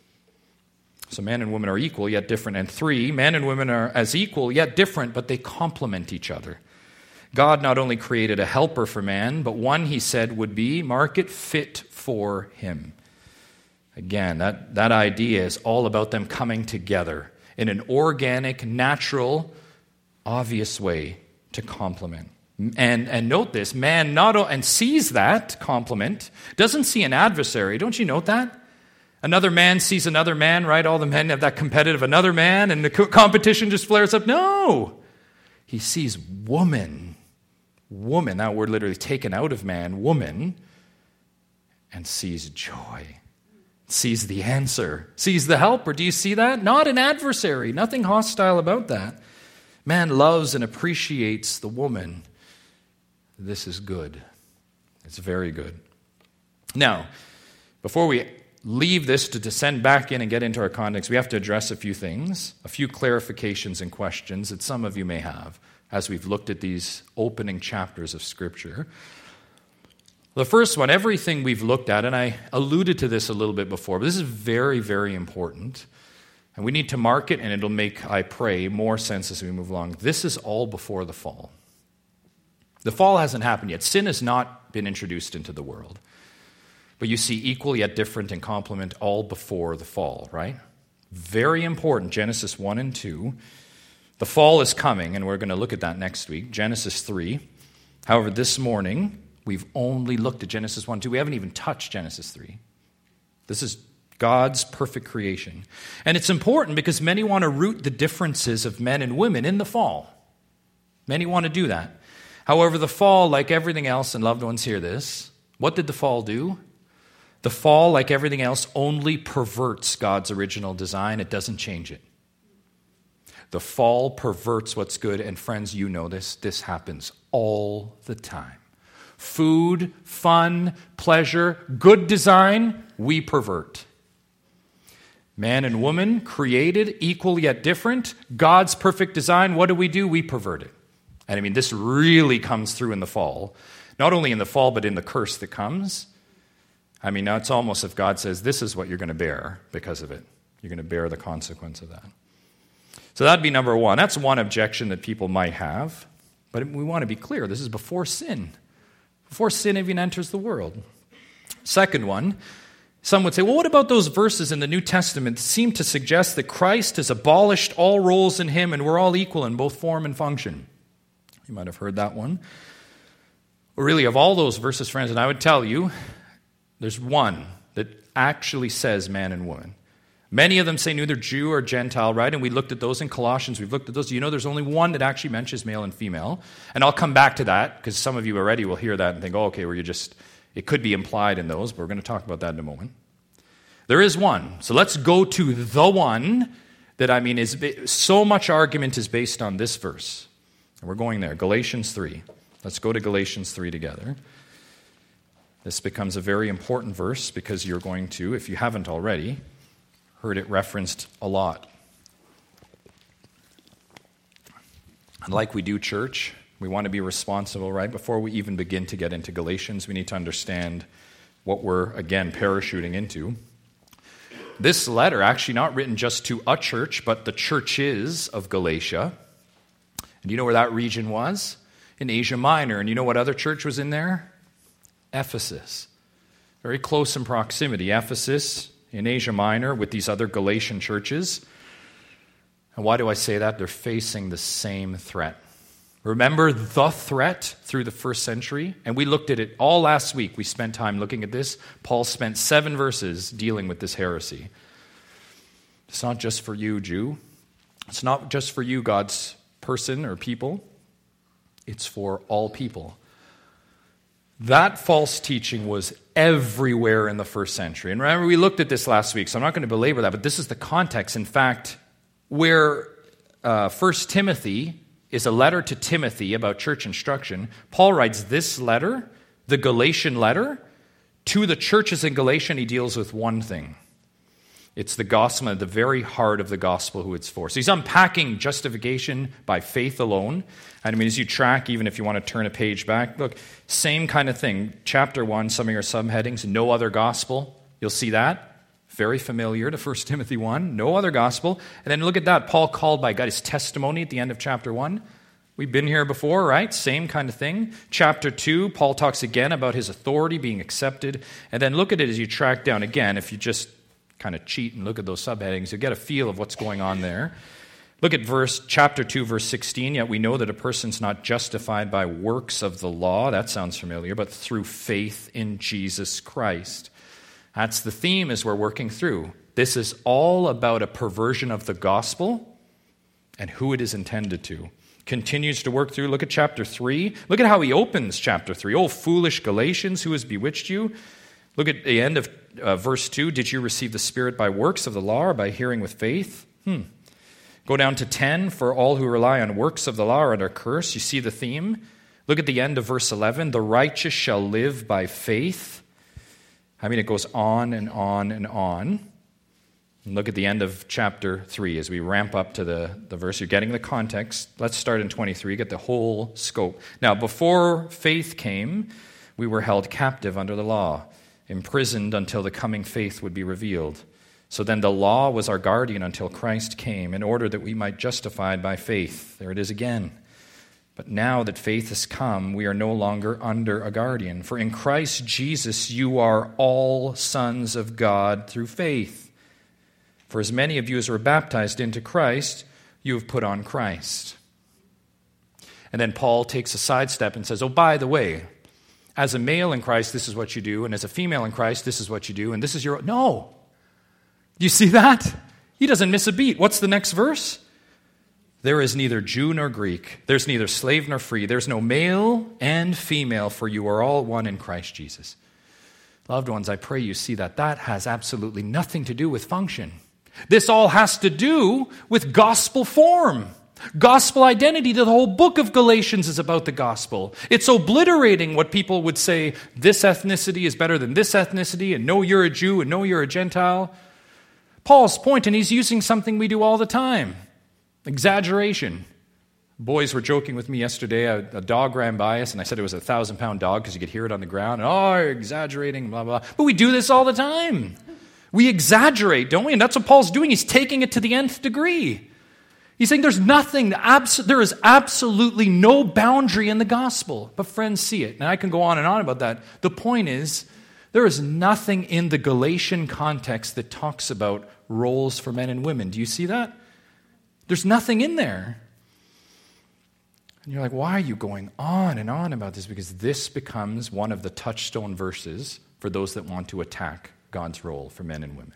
So man and woman are equal yet different. And three, man and women are as equal yet different, but they complement each other. God not only created a helper for man, but one, he said, would be, mark it, fit for him. Again, that, that idea is all about them coming together in an organic, natural, obvious way to complement. And, and note this, man not o- and sees that complement, doesn't see an adversary. Don't you note that? Another man sees another man, right? All the men have that competitive another man, and the co- competition just flares up. No! He sees woman. Woman, that word literally taken out of man, woman, and sees joy. Sees the answer. Sees the helper. Do you see that? Not an adversary. Nothing hostile about that. Man loves and appreciates the woman. This is good. It's very good. Now, before we leave this to descend back in and get into our context, we have to address a few things, a few clarifications and questions that some of you may have as we've looked at these opening chapters of Scripture. The first one, everything we've looked at, and I alluded to this a little bit before, but this is very, very important. And we need to mark it, and it'll make, I pray, more sense as we move along. This is all before the fall. The fall hasn't happened yet. Sin has not been introduced into the world. But you see equal yet different and complement all before the fall, right? Very important, Genesis one and two. The fall is coming, and we're going to look at that next week, Genesis three. However, this morning, we've only looked at Genesis one and two. We haven't even touched Genesis three. This is God's perfect creation. And it's important because many want to root the differences of men and women in the fall. Many want to do that. However, the fall, like everything else, and loved ones hear this, what did the fall do? The fall, like everything else, only perverts God's original design. It doesn't change it. The fall perverts what's good, and friends, you know this. This happens all the time. Food, fun, pleasure, good design, we pervert. Man and woman, created, equal yet different. God's perfect design, what do we do? We pervert it. And I mean, this really comes through in the fall. Not only in the fall, but in the curse that comes. I mean, now it's almost if God says, this is what you're going to bear because of it. You're going to bear the consequence of that. So that'd be number one. That's one objection that people might have. But we want to be clear. This is before sin. Before sin even enters the world. Second one, some would say, well, what about those verses in the New Testament that seem to suggest that Christ has abolished all roles in him and we're all equal in both form and function? You might have heard that one. Well, really, of all those verses, friends, and I would tell you, there's one that actually says man and woman. Many of them say neither Jew or Gentile, right? And we looked at those in Colossians. We've looked at those. You know there's only one that actually mentions male and female. And I'll come back to that because some of you already will hear that and think, oh, okay, well, you just, it could be implied in those, but we're going to talk about that in a moment. There is one. So let's go to the one that, I mean, is so much argument is based on this verse. And we're going there, Galatians three. Let's go to Galatians three together. This becomes a very important verse because you're going to, if you haven't already, heard it referenced a lot. And like we do church, we want to be responsible, right? Before we even begin to get into Galatians, we need to understand what we're, again, parachuting into. This letter, actually not written just to a church, but the churches of Galatia. And you know where that region was? In Asia Minor. And you know what other church was in there? Ephesus. Very close in proximity. Ephesus in Asia Minor with these other Galatian churches. And why do I say that? They're facing the same threat. Remember the threat through the first century? And we looked at it all last week. We spent time looking at this. Paul spent seven verses dealing with this heresy. It's not just for you, Jew. It's not just for you, God's person or people. It's for all people. That false teaching was everywhere in the first century. And remember, we looked at this last week, so I'm not going to belabor that, but this is the context. In fact, where uh, First Timothy is a letter to Timothy about church instruction, Paul writes this letter, the Galatian letter, to the churches in Galatia, and he deals with one thing. It's the gospel, at the very heart of the gospel who it's for. So he's unpacking justification by faith alone. And I mean, as you track, even if you want to turn a page back, look, same kind of thing. Chapter one, some of your subheadings, no other gospel. You'll see that. Very familiar to First Timothy one, no other gospel. And then look at that, Paul called by God, his testimony at the end of chapter one. We've been here before, right? Same kind of thing. Chapter two, Paul talks again about his authority being accepted. And then look at it as you track down again, if you just kind of cheat and look at those subheadings, you'll get a feel of what's going on there. Look at verse chapter two, verse sixteen. Yet we know that a person's not justified by works of the law. That sounds familiar, but through faith in Jesus Christ. That's the theme as we're working through. This is all about a perversion of the gospel and who it is intended to. Continues to work through. Look at chapter three. Look at how he opens chapter three. Oh, foolish Galatians, who has bewitched you? Look at the end of uh, verse two. Did you receive the Spirit by works of the law or by hearing with faith? Hmm. Go down to ten. For all who rely on works of the law are under curse. You see the theme? Look at the end of verse eleven. The righteous shall live by faith. I mean, it goes on and on and on. And look at the end of chapter three as we ramp up to the, the verse. You're getting the context. Let's start in twenty-three, get the whole scope. Now, before faith came, we were held captive under the law, imprisoned until the coming faith would be revealed. So then the law was our guardian until Christ came, in order that we might be justified by faith. There it is again. But now that faith has come, we are no longer under a guardian. For in Christ Jesus you are all sons of God through faith. For as many of you as were baptized into Christ, you have put on Christ. And then Paul takes a sidestep and says, oh, by the way, as a male in Christ, this is what you do, and as a female in Christ, this is what you do, and this is your... No! You see that? He doesn't miss a beat. What's the next verse? There is neither Jew nor Greek. There's neither slave nor free. There's no male and female, for you are all one in Christ Jesus. Loved ones, I pray you see that that has absolutely nothing to do with function. This all has to do with gospel form, gospel identity. The whole book of Galatians is about the gospel. It's obliterating what people would say, this ethnicity is better than this ethnicity, and no, you're a Jew, and no, you're a Gentile. Paul's point, and he's using something we do all the time. Exaggeration. Boys were joking with me yesterday. A, a dog ran by us, and I said it was a thousand-pound dog because you could hear it on the ground. And, oh, you're exaggerating, blah, blah. But we do this all the time. We exaggerate, don't we? And that's what Paul's doing. He's taking it to the nth degree. He's saying there's nothing, abs- there is absolutely no boundary in the gospel. But friends, see it. And I can go on and on about that. The point is, there is nothing in the Galatian context that talks about roles for men and women. Do you see that? There's nothing in there. And you're like, why are you going on and on about this? Because this becomes one of the touchstone verses for those that want to attack God's role for men and women.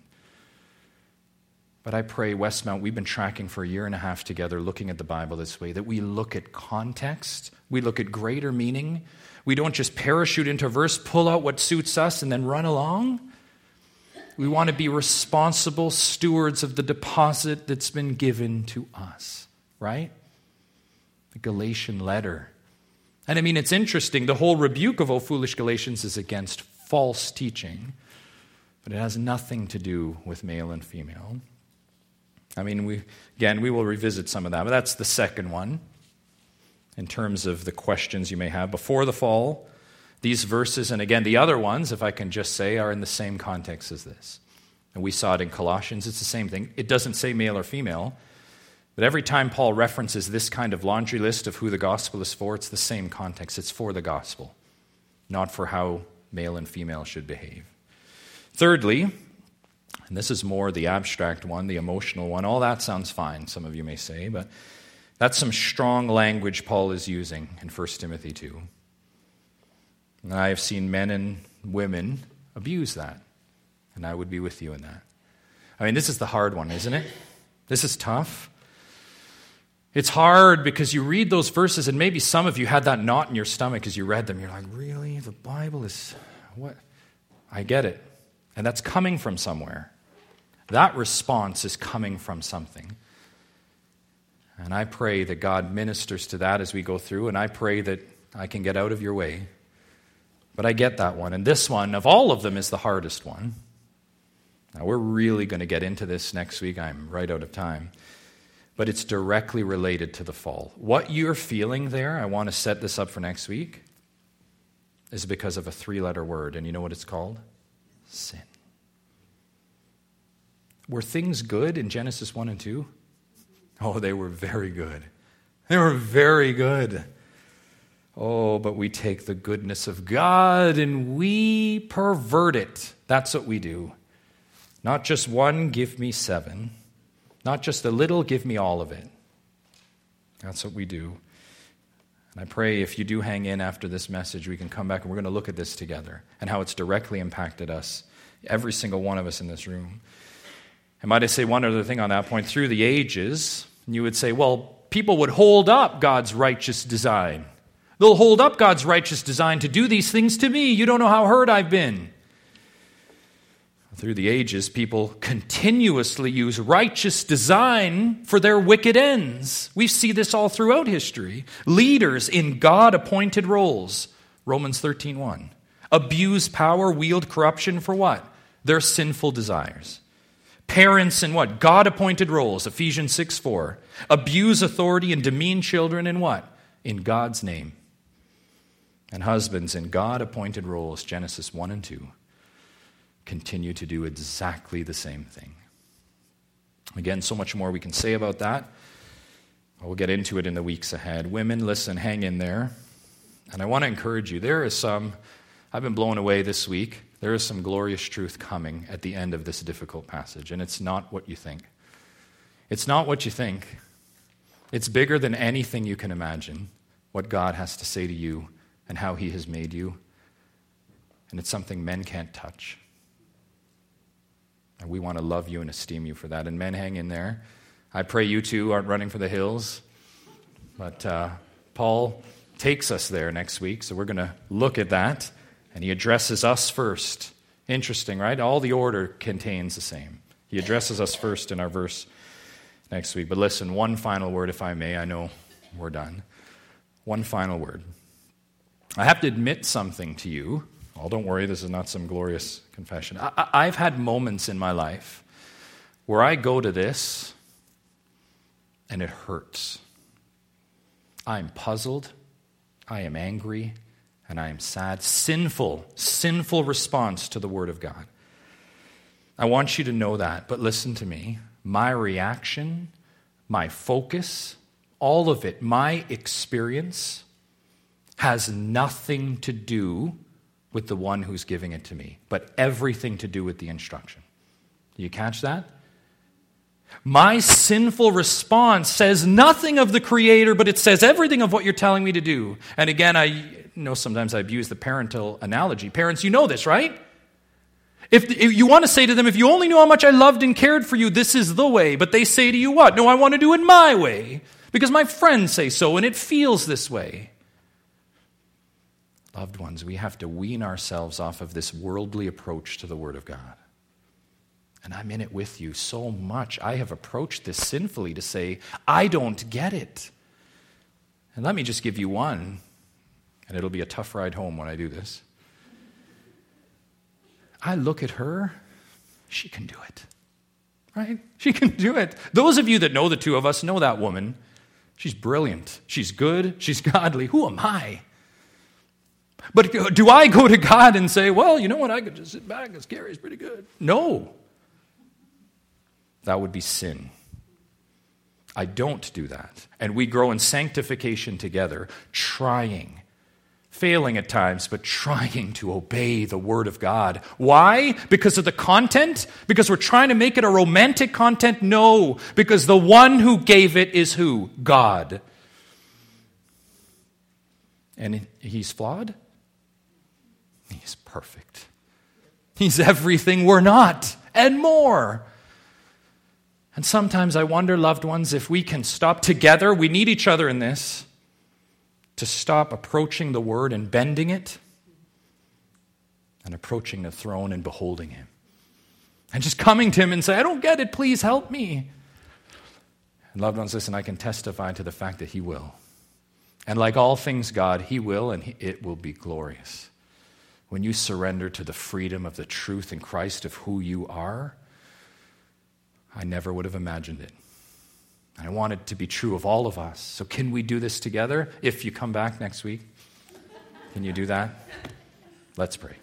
But I pray, Westmount, we've been tracking for a year and a half together, looking at the Bible this way, that we look at context, we look at greater meaning. We don't just parachute into a verse, pull out what suits us, and then run along. We want to be responsible stewards of the deposit that's been given to us, right? The Galatian letter. And I mean, it's interesting. The whole rebuke of, O foolish Galatians, is against false teaching. But it has nothing to do with male and female. I mean, we again, we will revisit some of that. But that's the second one in terms of the questions you may have. Before the fall, these verses, and again, the other ones, if I can just say, are in the same context as this. And we saw it in Colossians. It's the same thing. It doesn't say male or female. But every time Paul references this kind of laundry list of who the gospel is for, it's the same context. It's for the gospel, not for how male and female should behave. Thirdly, and this is more the abstract one, the emotional one. All that sounds fine, some of you may say, but that's some strong language Paul is using in First Timothy two. And I have seen men and women abuse that. And I would be with you in that. I mean, this is the hard one, isn't it? This is tough. It's hard because you read those verses, and maybe some of you had that knot in your stomach as you read them. You're like, really? The Bible is what? I get it. And that's coming from somewhere. That response is coming from something. And I pray that God ministers to that as we go through, and I pray that I can get out of your way. But I get that one. And this one, of all of them, is the hardest one. Now, we're really going to get into this next week. I'm right out of time. But it's directly related to the fall. What you're feeling there, I want to set this up for next week, is because of a three-letter word. And you know what it's called? Sin. Were things good in Genesis one and two? Oh, they were very good. They were very good. Oh, but we take the goodness of God and we pervert it. That's what we do. Not just one, give me seven. Not just a little, give me all of it. That's what we do. And I pray if you do hang in after this message, we can come back and we're going to look at this together and how it's directly impacted us, every single one of us in this room. And might I say one other thing on that point? Through the ages, you would say, well, people would hold up God's righteous design. They'll hold up God's righteous design to do these things to me. You don't know how hurt I've been. Through the ages, people continuously use righteous design for their wicked ends. We see this all throughout history. Leaders in God-appointed roles, Romans thirteen one, abuse power, wield corruption for what? Their sinful desires. Parents in what? God-appointed roles, Ephesians six four, abuse authority and demean children in what? In God's name. And husbands in God-appointed roles, Genesis one and two, continue to do exactly the same thing. Again, so much more we can say about that. We'll get into it in the weeks ahead. Women, listen, hang in there. And I want to encourage you. There is some, I've been blown away this week. There is some glorious truth coming at the end of this difficult passage. And it's not what you think. It's not what you think. It's bigger than anything you can imagine, what God has to say to you and how he has made you. And it's something men can't touch. And we want to love you and esteem you for that. And men, hang in there. I pray you too aren't running for the hills. But uh, Paul takes us there next week, so we're going to look at that. And he addresses us first. Interesting, right? All the order contains the same. He addresses us first in our verse next week. But listen, one final word, if I may. I know we're done. One final word. I have to admit something to you. Oh, don't worry, this is not some glorious confession. I, I've had moments in my life where I go to this and it hurts. I'm puzzled, I am angry, and I am sad. Sinful, sinful response to the Word of God. I want you to know that, but listen to me. My reaction, my focus, all of it, my experience has nothing to do with the one who's giving it to me, but everything to do with the instruction. Do you catch that? My sinful response says nothing of the Creator, but it says everything of what you're telling me to do. And again, I know sometimes I abuse the parental analogy. Parents, you know this, right? If, if you want to say to them, if you only knew how much I loved and cared for you, this is the way. But they say to you what? No, I want to do it my way, because my friends say so, and it feels this way. Loved ones, we have to wean ourselves off of this worldly approach to the Word of God. And I'm in it with you so much. I have approached this sinfully to say, I don't get it. And let me just give you one, and it'll be a tough ride home when I do this. I look at her, she can do it. Right? She can do it. Those of you that know the two of us know that woman. She's brilliant. She's good. She's godly. Who am I? But do I go to God and say, well, you know what, I could just sit back and Carrie's pretty good? No. That would be sin. I don't do that. And we grow in sanctification together, trying, failing at times, but trying to obey the Word of God. Why? Because of the content? Because we're trying to make it a romantic content? No. Because the one who gave it is who? God. And He's flawed? He's perfect. He's everything we're not, and more. And sometimes I wonder, loved ones, if we can stop together, we need each other in this, to stop approaching the Word and bending it, and approaching the throne and beholding Him. And just coming to Him and say, I don't get it, please help me. And loved ones, listen, I can testify to the fact that He will. And like all things God, He will, and he, it will be glorious. When you surrender to the freedom of the truth in Christ of who you are, I never would have imagined it. I want it to be true of all of us. So can we do this together? If you come back next week, can you do that? Let's pray.